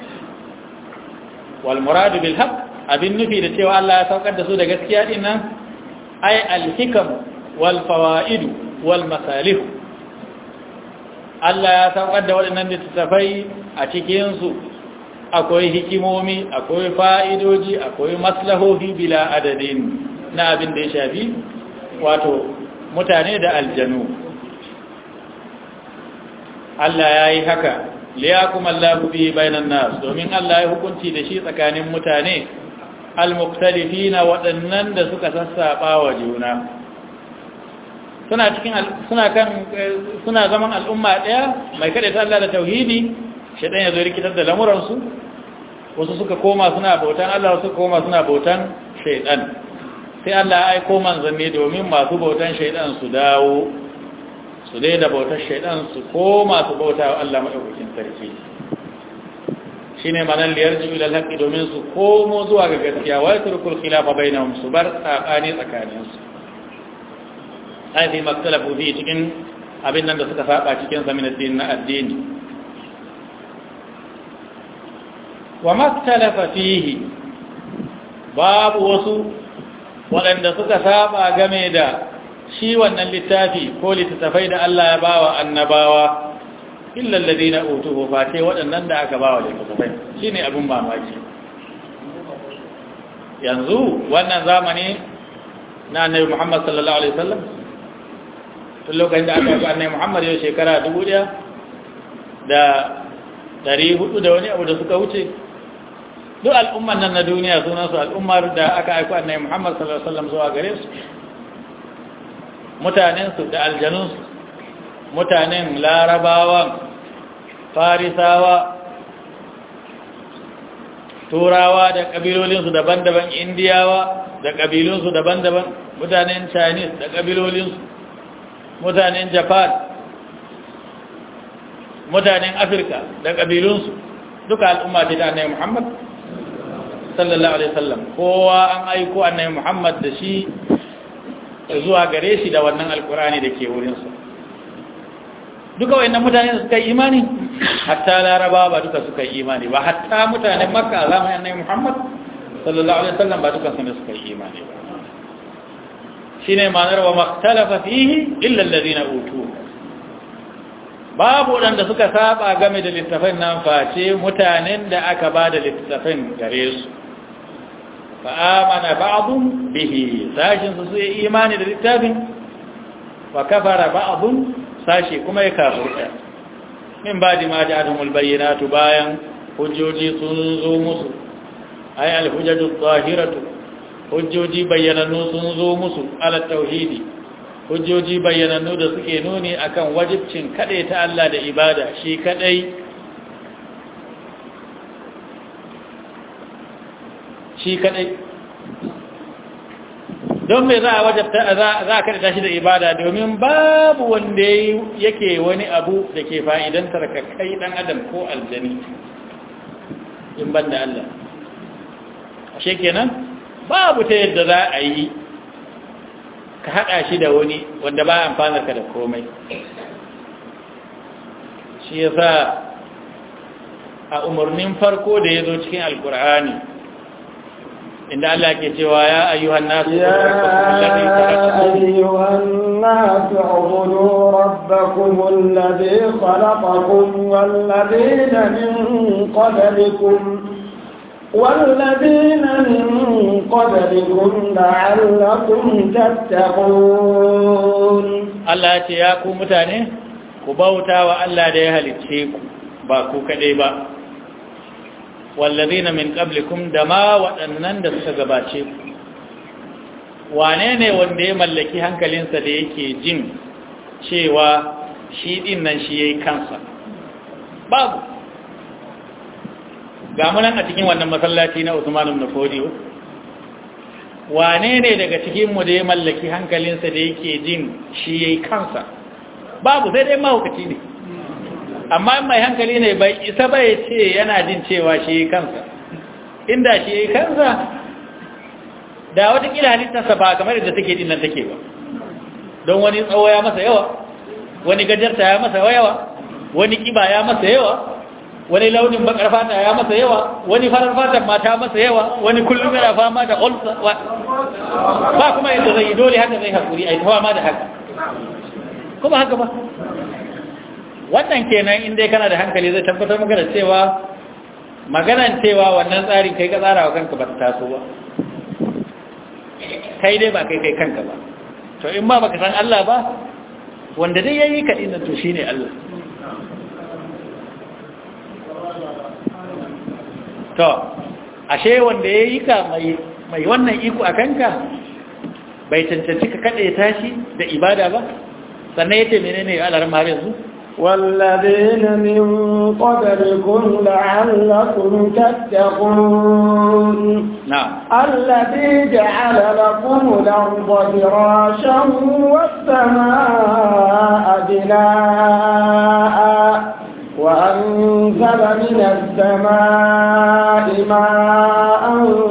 wal muradu bil haqq abin nufi da cewa Allah ya saukar da su da gaskiya din nan ay al hikam wal fawaid wal masalih Allah ya saukar da waɗannan littafai a cikin su akwai hikimomi akwai fa'idoji akwai maslahohi bila adadin na abin da ya shafi wato mutane da aljanu Allah ya yi haka liyakum Allahu bi bainan nas domin Allah ya hukunci da shi tsakanin mutane al-mukhtalifina waɗannan da suka sassaba wa juna suna zaman al'umma ɗaya mai kada ta Allah da tauhidi shedan ya zo rikitar da lamuran su wasu suka koma suna bautan Allah wasu koma suna bautan shedan sai Allah ya aika manzanni domin masu bautan shedan su dawo su daina bautar shaidan su koma su bauta wa Allah madaukakin sarki shine manan liyarji ila al-haqq domin su komo zuwa ga gaskiya wa yatrukul khilafa bainahum su bar tsakani tsakanin su ai bi maktalafu fi cikin abin nan da suka saba cikin zamin addini na addini wa maktalafa fihi babu wasu waɗanda suka saba game da shi wannan littafi ko littattafai da Allah ya bawa annabawa illa alladhina utuhu fate waɗannan da aka bawa littattafai shine abin mamaki yanzu wannan zamani na annabi Muhammad sallallahu alaihi wasallam tun lokacin da aka yi annabi Muhammad yau shekara 1400 da wani abu da suka wuce duk al'umman nan na duniya sunan su al'ummar da aka aika annabi Muhammad sallallahu alaihi wasallam zuwa gare su mutanensu da aljanunsu mutanen larabawan farisawa turawa da ƙabilolinsu daban-daban indiyawa da ƙabilunsu daban-daban mutanen chinese da ƙabilolinsu mutanen japan mutanen afirka da ƙabilunsu duka al'umma ce ta annabi muhammad sallallahu alaihi wasallam kowa an aiko annabi muhammad da shi zuwa gare shi da wannan alkurani da ke wurinsa duka wayannan mutane suka yi imani hatta laraba ba duka suka yi imani ba hatta mutanen makka a zamanin annabi muhammad sallallahu alaihi wasallam ba duka sun suka yi imani ba shine ma'anar wa makhtalafa fihi illa alladhina utu babu wadanda suka saba game da littafin nan face mutanen da aka ba da littafin gare su fa'amana ba'dun bihi sashin su yi imani da littafin wa kafara ba'dun sashi kuma ya kafirta min ba'di ma ja'atuhumul bayyinatu bayan hujjoji sun zo musu ay al-hujjatu zahiratu hujjoji bayyanannu sun zo musu ala tauhidi hujjoji bayyanannu da suke nuni akan wajibcin ta Allah da ibada shi kadai don me za a wajabta za a karanta shi da ibada domin babu wanda yake wani abu da ke fa'idantar ka kai dan adam ko aljani in banda Allah ashe kenan babu ta yadda za a yi ka haɗa shi da wani wanda ba amfanar ka da komai shi yasa a umarnin farko da ya zo cikin alkur'ani inda Allah ke cewa ya ayyuhan nasu ubudu rabbakum alladhi khalaqakum walladhina min qablikum la'allakum tattaqun Allah ce ya ku mutane ku bauta wa Allah da ya halicce ku ba ku kadai ba wallazina min qablikum da ma waɗannan da suka gabace ku wane ne wanda ya mallaki hankalinsa da yake jin cewa shi din nan shi yayi kansa? Babu. Ga munan a cikin wannan masallaci na Usman ibn Fodiyo, wane ne daga cikin mu da ya mallaki hankalinsa da yake jin shi yayi kansa? Babu, sai dai mahaukaci ne. Amma mai hankali ne bai isa bai ce yana jin cewa shi yayi kansa. Inda shi yayi kansa, da wata kila halittarsa ba kamar da take din nan take ba. Don wani tsawo ya masa yawa, wani gajarta ya masa yawa, wani kiba ya masa yawa, wani launin bakar fata ya masa yawa, wani farar fatan mata masa yawa, wani kullum yana fama da ulsa ba kuma yadda zai yi, dole haka zai hakuri ai tawa ma da haka, kuma haka ba. Wannan kenan in dai kana da hankali zai tabbatar maka da cewa maganan cewa wannan tsarin kai ka tsara wa kanka ba ta taso ba, kai dai ba kai kanka ba. To in ba baka san Allah ba, wanda dai yayi ka dinnan to shine Allah. To ashe wanda yayi ka mai wannan iko akan ka bai cancanci ka kade tashi da ibada ba. Sannan yace menene alaran har yanzu والذين من قبلكم لعلكم تتقون نعم الذي جعل لكم الأرض فراشا والسماء بناء وأنزل من السماء ماء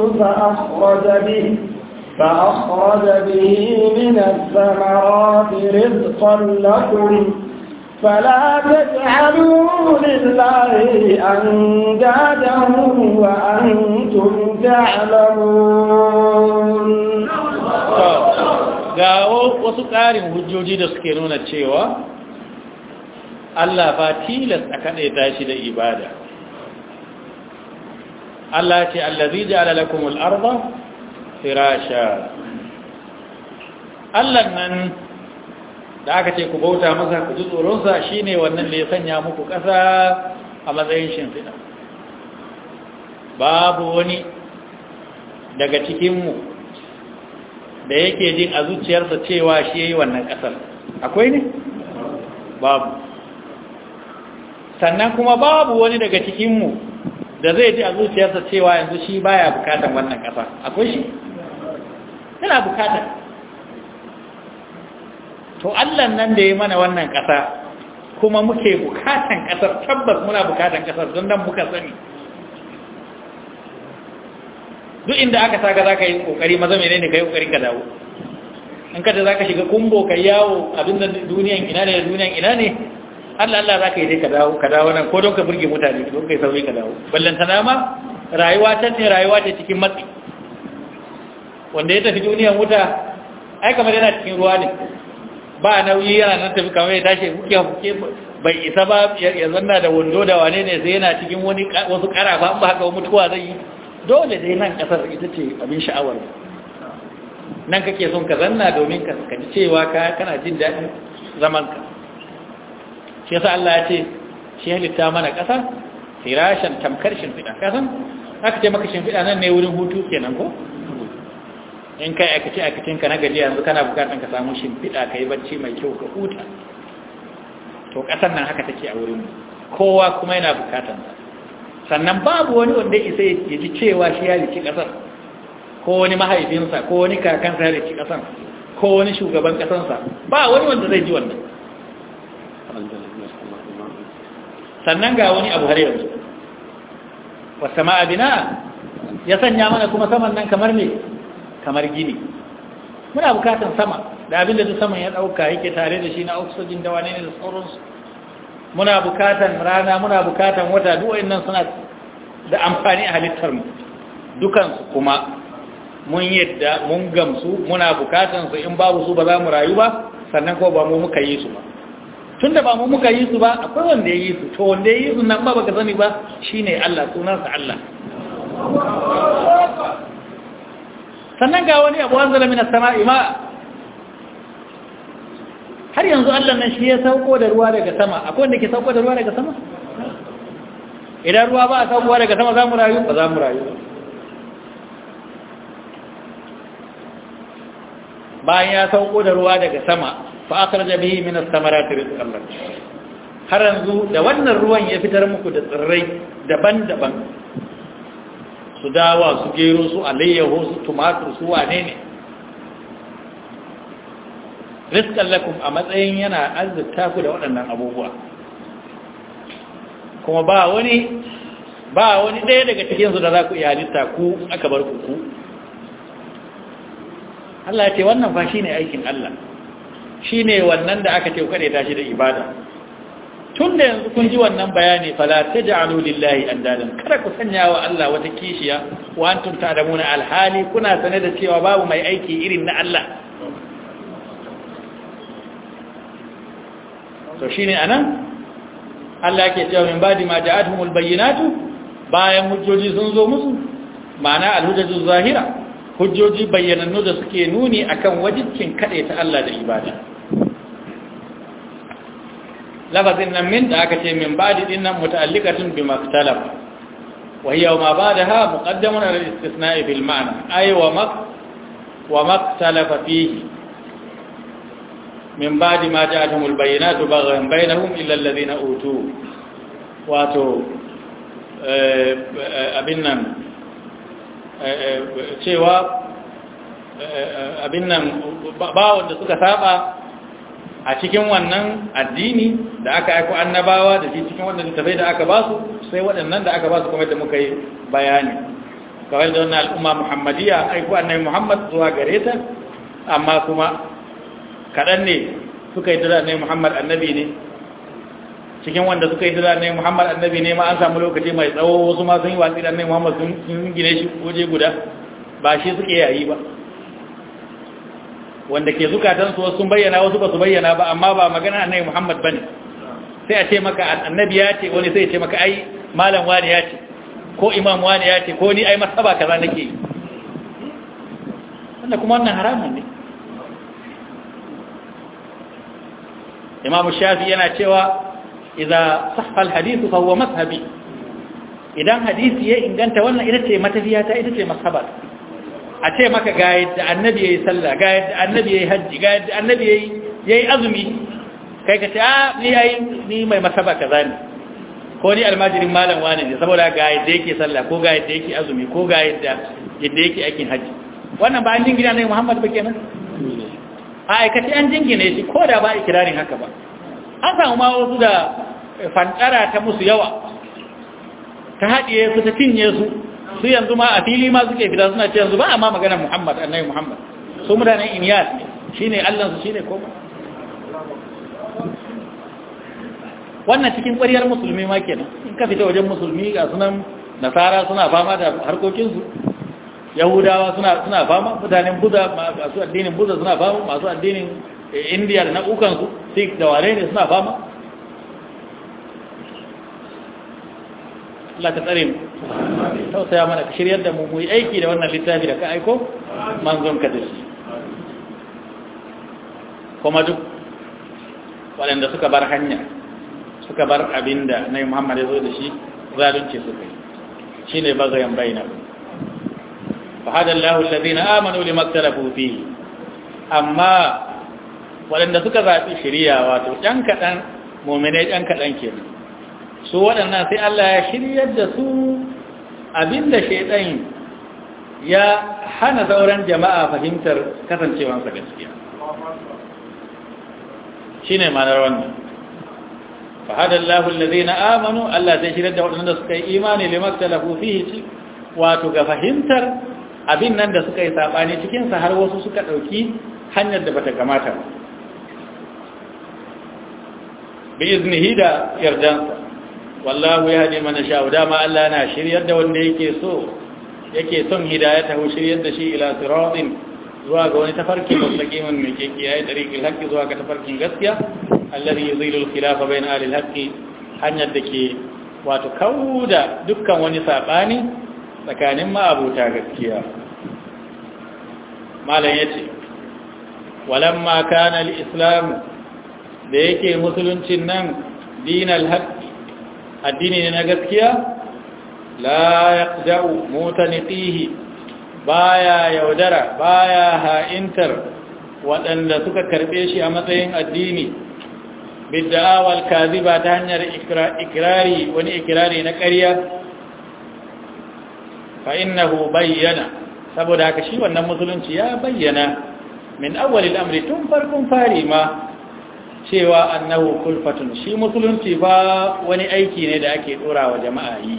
فأخرج به من الثمرات رزقا لكم فلا تجعلوا لله أندادا وأنتم تعلمون. ga wasu ƙarin hujjoji da suke nuna cewa Allah fa tilas a kaɗaita shi da ibada. Allah ce allazi ja'ala lakumul arda firasha. Allah nan da aka ce ku bauta masa ku ji tsoronsa shine wannan da ya sanya muku ƙasa a matsayin shimfiɗa. Babu wani daga cikinmu da yake jin a zuciyarsa cewa shi ya yi wannan ƙasar. Akwai ne? Babu. Sannan kuma babu wani daga cikinmu da zai ji a zuciyarsa cewa yanzu shi baya bukatan wannan ƙasa. Akwai shi? Yana bukata. To Allah nan da ya mana wannan ƙasa kuma muke bukatan ƙasar, tabbas muna bukatan ƙasar don nan muka sani. Duk inda aka saka za ka yi ƙoƙari maza mene ne ka yi ƙoƙari ka dawo. In ka da za ka shiga kumbo ka yawo abin da duniyan ina ne da duniyan ina ne, Allah za ka yi dai ka dawo nan ko don ka burge mutane don ka yi sauri ka dawo. Ballantana ma rayuwa ce cikin matsi. Wanda ya tafi duniyan wuta, ai kamar yana cikin ruwa ne. Ba nauyi yana nan tafi kamar ya tashi huke bai isa ba ya zanna da wando da wane ne sai yana cikin wasu karafa ba haka mutuwa zai yi. Dole dai nan kasar ita ce abin sha'awar. Nan kake son ka zanna domin ka ji cewa kana jin daɗin zamanka. Shi yasa Allah ya ce shi halitta mana ƙasa firashan tamkar shimfiɗa. Kasan aka ce maka shimfiɗa nan ne wurin hutu kenan ko? In kai aikace-aikacenka na gaji yanzu kana bukatan ka samu shimfiɗa ka yi bacci mai kyau ka huta. To ƙasar nan haka take a wurin kowa kuma yana bukatan ta. Sannan babu wani wanda isa ya ji cewa shi ya riki ƙasar, ko wani mahaifinsa ko wani kakansa ya riki ƙasar, ko wani shugaban ƙasarsa, ba wani wanda zai ji wannan. Sannan ga wani abu har yanzu wasu ma'abina ya sanya mana kuma saman nan kamar me kamar gini. Muna bukatan sama da abin da duk saman ya dauka yake tare da shi na oxygen da wane ne da sauransu. Muna bukatan rana, muna bukatan wata, duk wayannan suna da amfani a halittar mu dukan su, kuma mun yadda mun gamsu muna bukatan su, in babu su ba za mu rayu ba, sannan ko ba mu muka yi su ba. Tunda ba mu muka yi su ba, akwai wanda ya yi su, to wanda ya yi su nan ba baka sani ba shine Allah, sunansa Allah. Sannan ga wani abu wanzala minas sama'i ma, har yanzu Allah nan shi ya sauko da ruwa daga sama. Akwai wanda ke sauko da ruwa daga sama? Idan ruwa ba a saukowa daga sama za mu rayu? Ba za mu rayu. bayan ya sauko da ruwa daga sama fa akhraja bihi min as-samarati rizqan lakum har yanzu da wannan ruwan ya fitar muku da tsirrai daban-daban su dawa su gero su alayyaho su tumatur su wane ne rizqan lakum a matsayin yana azzata ku da waɗannan abubuwa kuma ba wani ɗaya daga cikinsu da za ku iya halitta ku aka bar ku Allah ce wannan fa shine aikin Allah shine wannan da aka ce ku kade tashi da ibada tun da yanzu kun ji wannan bayani fala taj'alu lillahi andadan kada ku sanya wa Allah wata kishiya wa antum ta'lamuna alhali kuna sane da cewa babu mai aiki irin na Allah to shine anan Allah yake cewa min badi ma ja'atuhumul bayyinatu bayan hujjoji sun zo musu ma'ana alhujjatu zahira hujjoji bayyanannu da suke nuni akan wajibcin ta Allah da ibada lafazin nan min da aka ce min ba'di din nan muta'alliqatun bi maktalaf wa hiya ma ba'daha muqaddamun ala al-istithna'i bil ma'na ay wa maktalafa fihi min ba'di ma ja'atuhumul bayyinatu baghan bainahum illa alladhina utu wato abin nan cewa abin nan ba wanda suka saba a cikin wannan addini da aka aiko annabawa da shi cikin wannan littafai da aka basu sai waɗannan da aka basu kuma da muka yi bayani kawai da wannan al'umma muhammadiyya aiko annabi muhammad zuwa gare ta amma kuma kaɗan ne suka yi dira annabi muhammad annabi ne cikin wanda suka yi dira annabi muhammad annabi ne ma an samu lokaci mai tsawo wasu ma sun yi watsi da annabi muhammad sun gine shi waje guda ba shi suke yayi ba wanda ke zukatansu wasu sun bayyana wasu ba su bayyana ba amma ba magana annabi Muhammad bane sai a ce maka annabi ya ce wani sai ya ce maka ai malam wani ya ce ko imam wani ya ce ko ni ai masaba kaza nake wanda kuma wannan haramun ne Imam Shafi yana cewa idza sahha al-hadith fa huwa mazhabi idan hadisi ya inganta wannan ita ce matafiyata ita ce masaba a ce maka ga yadda annabi ya yi sallah ga yadda annabi ya yi hajji ga yadda annabi ya yi azumi kai ka ce ni mai masaba kaza ne ko ni almajirin malam wani ne saboda ga yadda yake sallah ko ga yadda yake azumi ko ga yadda yake aikin hajji wannan ba an jingina ne Muhammad ba kenan a aikace an jingine shi ko da ba ikirarin haka ba an samu ma wasu da fantara ta musu yawa ta haɗiye su ta cinye su yanzu ma a fili ma suke fita suna ce yanzu ba amma maganar Muhammad annabi Muhammad su mutanen Inyas shine Allah su shine koma wannan cikin ƙwariyar musulmi ma kenan in ka fita wajen musulmi ga sunan nasara suna fama da harkokin su yahudawa suna fama mutanen buda masu addinin buda suna fama masu addinin indiya da nau'ukan su sikh da ware ne suna fama Allah ka tsare mu tausaya mana ka shiryar da mu yi aiki da wannan littafi da ka aiko manzon ka da shi kuma duk waɗanda suka bar hanya suka bar abinda Nabi Muhammad ya zo da shi zalunci suka yi shine bagayan baina fa hada Allahu alladhina amanu limaktalafu fihi amma waɗanda suka zaɓi shiriya wato ɗan kaɗan mu'minai ɗan kaɗan kenan su waɗannan sai Allah ya shiryar da su abinda shaidan ya hana sauran jama'a fahimtar kasancewansa gaskiya shine ma'anar wannan fa hada Allahu alladhina amanu Allah zai shiryar da waɗanda suka yi imani limaktalafu fihi wato ga fahimtar abin nan da suka yi sabani cikin sa har wasu suka dauki hanyar da bata kamata ba bi iznihi da yardansa wallahu yahdi man yasha dama Allah na shiryar da wanda yake son hidayatahu shiryar da shi ila siratin zuwa ga wani tafarki mustaqimin mai kiyaye tariqil haqqi zuwa ga tafarkin gaskiya alladhi yuzilu al-khilafa bayna ahli al-haqqi hanyar da ke wato kauda dukkan wani sabani tsakanin ma'abuta gaskiya malam yace walamma kana al-islam da yake musuluncin nan dinal haqqi addini ne na gaskiya la yaqda'u mutaniqihi baya yaudara baya ha'intar waɗanda suka karɓe shi a matsayin addini bidda'awal kaziba ta hanyar ikirari wani ikirari na ƙarya fa innahu bayyana saboda haka shi wannan musulunci ya bayyana min awwalil amri tun farkon fari ma cewa annahu kulfatun shi musulunci ba wani aiki ne da ake dora wa jama'a yi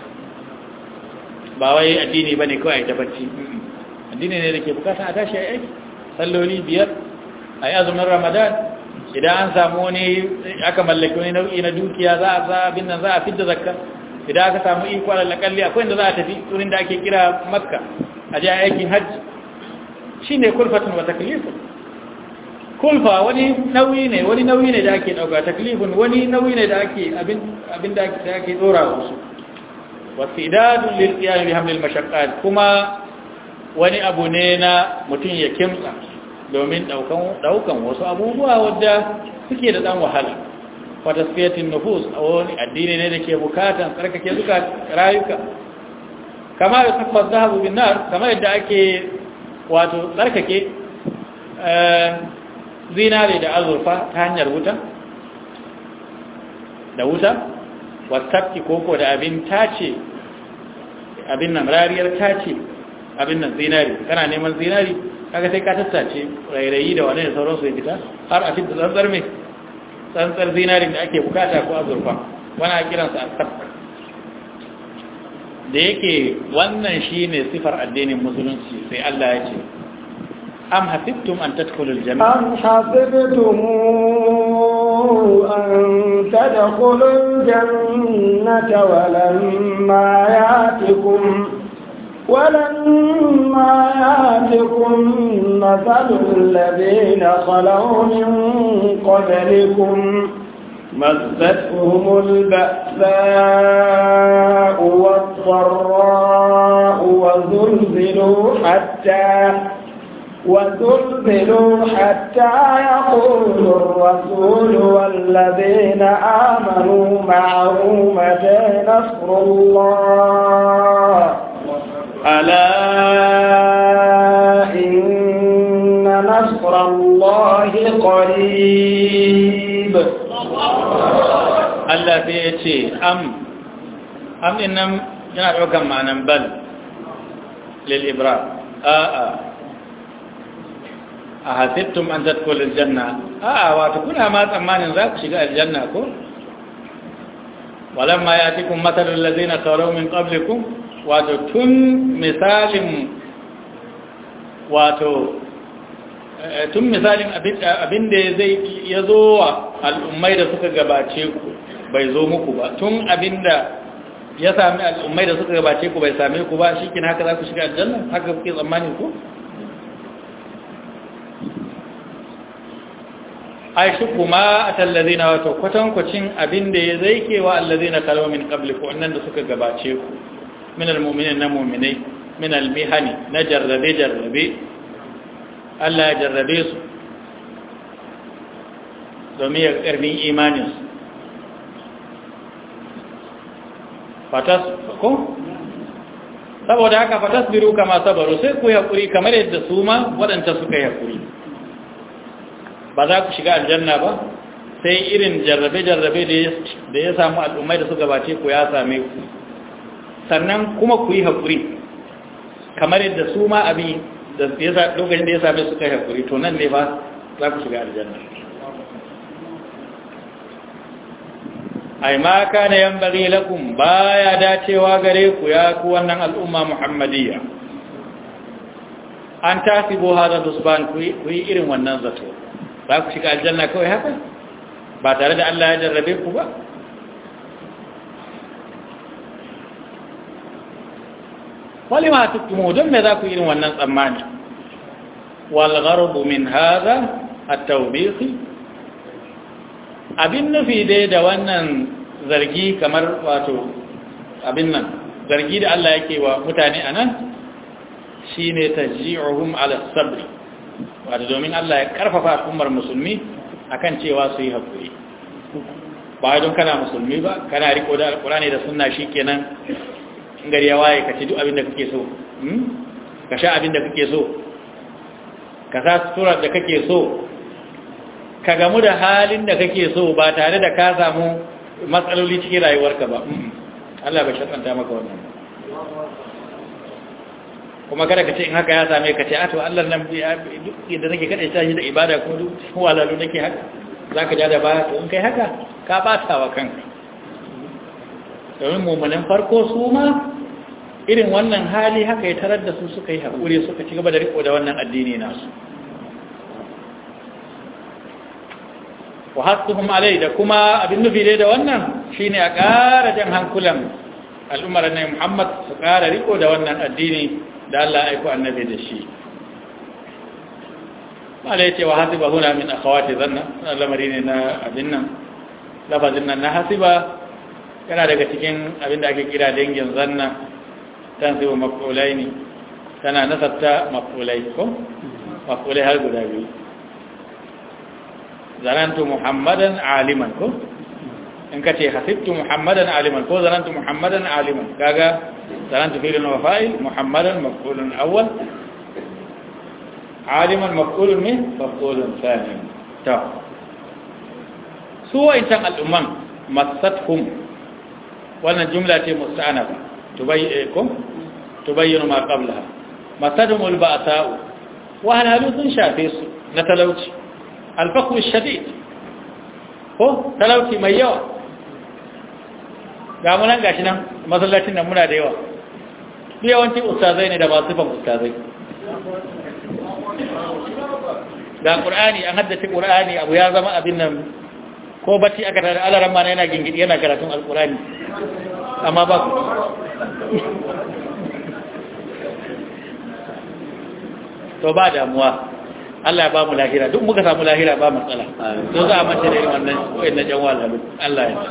ba wai addini bane kawai ta bacci addini ne da ke bukata a tashi aiki salloli 5 ayi azumin ramadan idan an samu wani aka mallaki wani nau'i na dukiya za a abin nan za a fidda zakka idan aka samu iko alakalli akwai inda za a tafi wurin da ake kira makka a je aikin hajji shine kulfatun wa taklifun kulfa wani nauyi ne da ake dauka taklifun wani nauyi ne da ake abin da ake dora wasu wasidadun lil qiyam bi hamlil mashaqqat kuma wani abu ne na mutum ya kimtsa domin daukan wasu abubuwa wadda suke da dan wahala wa tasfiyatin nufus wani addini ne da ke bukatan tsarkake zuka rayuka kama da takwas zahabu bin nar kama yadda ake wato tsarkake zinare da azurfa ta hanyar wuta da wuta wasafki koko da abin tace abin nan rariyar tace abin nan zinari kana neman zinari kaga sai ka tattace rairayi da wani da sauransu ya fita har a fitta tsantsar zinarin da ake bukata ko azurfa wani a kiransa asafka da yake wannan shine sifar addinin musulunci sai Allah ya ce am hasibtum an tadkhulul jannah am hasibtum an tadkhulul jannata ولما ياتكم مثل الذين خلوا من قبلكم مستهم البأساء والضراء وزلزلوا حتى يقول الرسول والذين آمنوا معه متى نصر الله ألا إن نصر الله قريب Allah sai ya ce am din nan yana ɗaukan ma'anan bal lil ibra a hasibtum an tadkhulul janna wato kuna ma tsammanin za ku shiga aljanna ko walamma yatikum mathalul ladzina tawallaw min qablikum wato tun misalin abin da ya zo wa al'ummai da suka gabace ku bai zo muku ba tun abin da ya sami al'ummai da suka gabace ku bai same ku ba shi kin haka za ku shiga aljanna haka kuke tsammani ku ai shi kuma atallazina wato kwatankwacin abin da ya zai kewa allazina kalaw min qablikum annan da suka gabace ku min almu'minin na mu'minai min almihani na jarrabe Allah ya jarrabe su domin ya ƙarfin imaninsu saboda haka fatasbiru kama sabaru sai ku haƙuri kamar yadda su ma waɗanta suka yi haƙuri ba za ku shiga aljanna ba sai irin jarrabe-jarrabe da ya samu al'ummai da suka bace ku ya same ku sannan kuma ku yi haƙuri kamar yadda su ma abin da lokacin da ya same su kai haƙuri to nan ne ba za ku shiga aljanna ai ma kana yanbaghi lakum baya dacewa gare ku ya ku wannan al'umma muhammadiyya an tasibu hada dusban ku yi irin wannan zato za ku shiga aljanna kawai haka ba tare da Allah ya jarrabe ku ba wali ma tuktumu don me za ku irin wannan tsammani wal gharbu min hadha at-tawbih abin nufi dai da wannan zargi kamar wato abin nan zargi da Allah yake wa mutane anan shine tajji'uhum ala sabr wato domin Allah ya karfafa al'ummar musulmi akan cewa su yi hakuri ba don kana musulmi ba kana riko da alqur'ani da sunna shikenan in gari ya waye ka ci duk abin da kake so ka sha abin da kake so ka sa suturar da kake so ka gamu da halin da kake so ba tare da ka samu matsaloli cikin rayuwarka ba Allah bai shakanta maka wannan kuma kada ka ce in haka ya same ka ce a to Allah nan duk yadda nake kada shi da ibada kuma duk walalu nake haka zaka ja da baya to in kai haka ka bata wa kanka domin mu'minin farko su ma irin wannan hali haka ya tarar da su suka yi haƙuri suka ci gaba da riko da wannan addini nasu wa hasuhum alai da kuma abin nufi dai da wannan shine a ƙara jan hankulan al'ummar annabi Muhammad su ƙara riko da wannan addini da Allah ya aiko annabi da shi malai yace wa hasiba huna min akhawati zanna lamari ne na abin nan lafazin nan na hasiba yana daga cikin abin da ake kira dangin zanna tansibu maf'ulaini tana nasabta maf'ulai ko maf'ulai har guda biyu zanantu muhammadan aliman ko in kace hasibtu muhammadan aliman ko zanantu muhammadan aliman kaga zanantu fi'lun wa fa'il muhammadan maf'ulun awwal aliman maf'ulun min maf'ulun thani ta suwa intan al'umman masathum wannan jumla ce musta'anafa tubayyinu ma qablaha masadumul ba'sa'u wa halalu sun shafe su na talauci alfaqru shadid ko talauci mai yawa ga munan gashi nan masallacin nan muna da yawa yawanci ustazai ne da masu fan ustazai ga qur'ani an haddace qur'ani abu ya zama abin nan ko bacci aka tare alaran ma yana gingidi yana karatun alqur'ani amma ba to ba damuwa Allah ya ba mu lahira duk muka samu lahira ba matsala to za a mace da irin wannan wayannan jan walalu Allah ya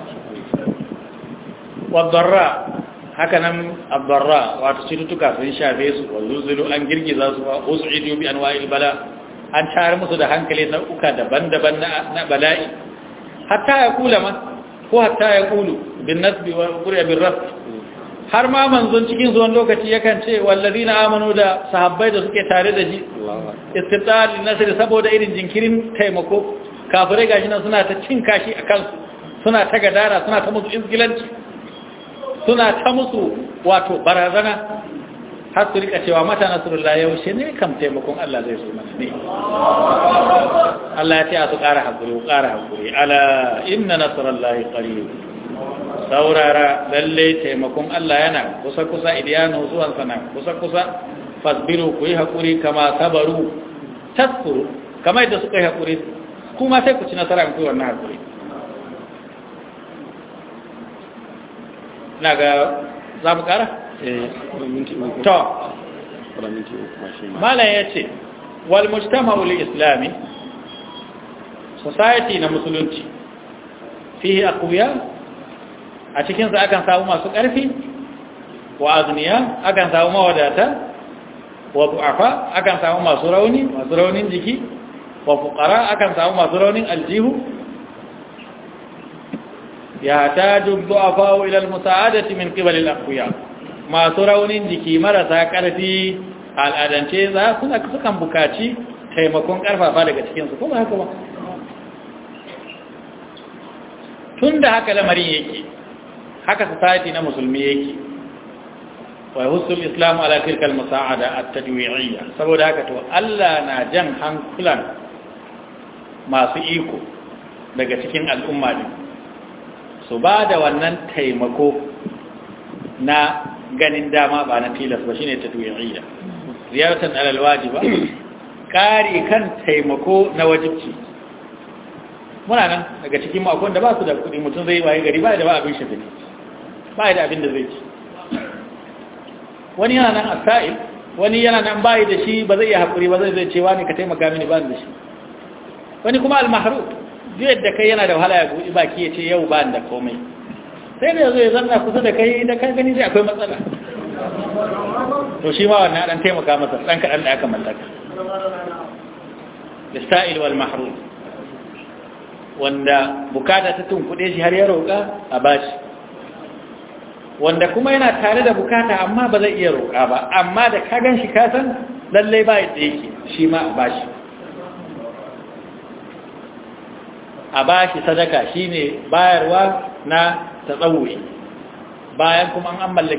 wadarra haka nan adarra wato cututtuka sun shafe su waluzulu an girgiza su wa usidu bi anwa'il bala an tare musu da hankali na uka daban-daban na bala'i hatta ya kula ma ko hatta ya kulu bin nasbi wa qur'a bir raf har ma manzon cikin zuwan lokaci yakan ce wallazina amanu da sahabbai da suke tare da shi istital nasr saboda irin jinkirin taimako kafirai gashi nan suna ta cin kashi akan su suna ta gadara suna ta musu izgilanci suna ta musu wato barazana har su rika cewa mata nasrullahi yaushe ne kam taimakon Allah zai so mana ne Allah ya ce a su ƙara hakuri ala inna nasrullahi qarib saurara lalle taimakon Allah yana kusa idiyanu zuwan sana kusa fasbiru ku yi hakuri kama sabaru tasfuru kama yadda suka yi hakuri kuma sai ku ci nasara ku yi wannan hakuri na ga za mu kara? to malam ya ce wal mujtama'ul islami society na musulunci fihi aqwiya a cikinsa akan samu masu ƙarfi wa azniya akan samu mawadata wa du'afa akan samu masu raunin jiki wa fuqara akan samu masu raunin aljihu ya taju du'afa ila almusa'adati min qibal alaqwiya masu raunin jiki marasa ƙarfi al'adance za sukan bukaci taimakon ƙarfafa daga cikinsu kuma haka ba tunda haka lamarin yake haka society na musulmi yake wa yusul islam ala tilka almusa'ada at-tadwi'iyya saboda haka to Allah na jan hankulan masu iko daga cikin al'umma din su ba da wannan taimako na ganin dama ba na tilas ba shine tadwi'iyya ziyaratan ala alwajiba kari kan taimako na wajibi muna nan daga cikin mu akwai da ba su da kudi mutum zai waye gari ba da ba abin shafi ba da abin da zai ci wani yana nan asa'il wani yana nan bai da shi ba zai yi hakuri ba zai ce wani ka taimaka mini ba da shi wani kuma al-mahru duk da kai yana da wahala ya buɗi baki ya ce yau ba da komai sai da yazo ya zanna kusa da kai da ka gani sai akwai matsala to shi ma wannan dan taimaka masa dan kadan da aka mallaka as-sa'il wal mahrum wanda bukata ta tunkuɗe shi har ya roƙa a bashi wanda kuma yana tare da bukata amma ba zai iya roƙa ba amma da ka gan shi kasan lallai ba yadda yake shi ma a bashi sadaka shine bayarwa na tsawuri bayan kuma an mallaki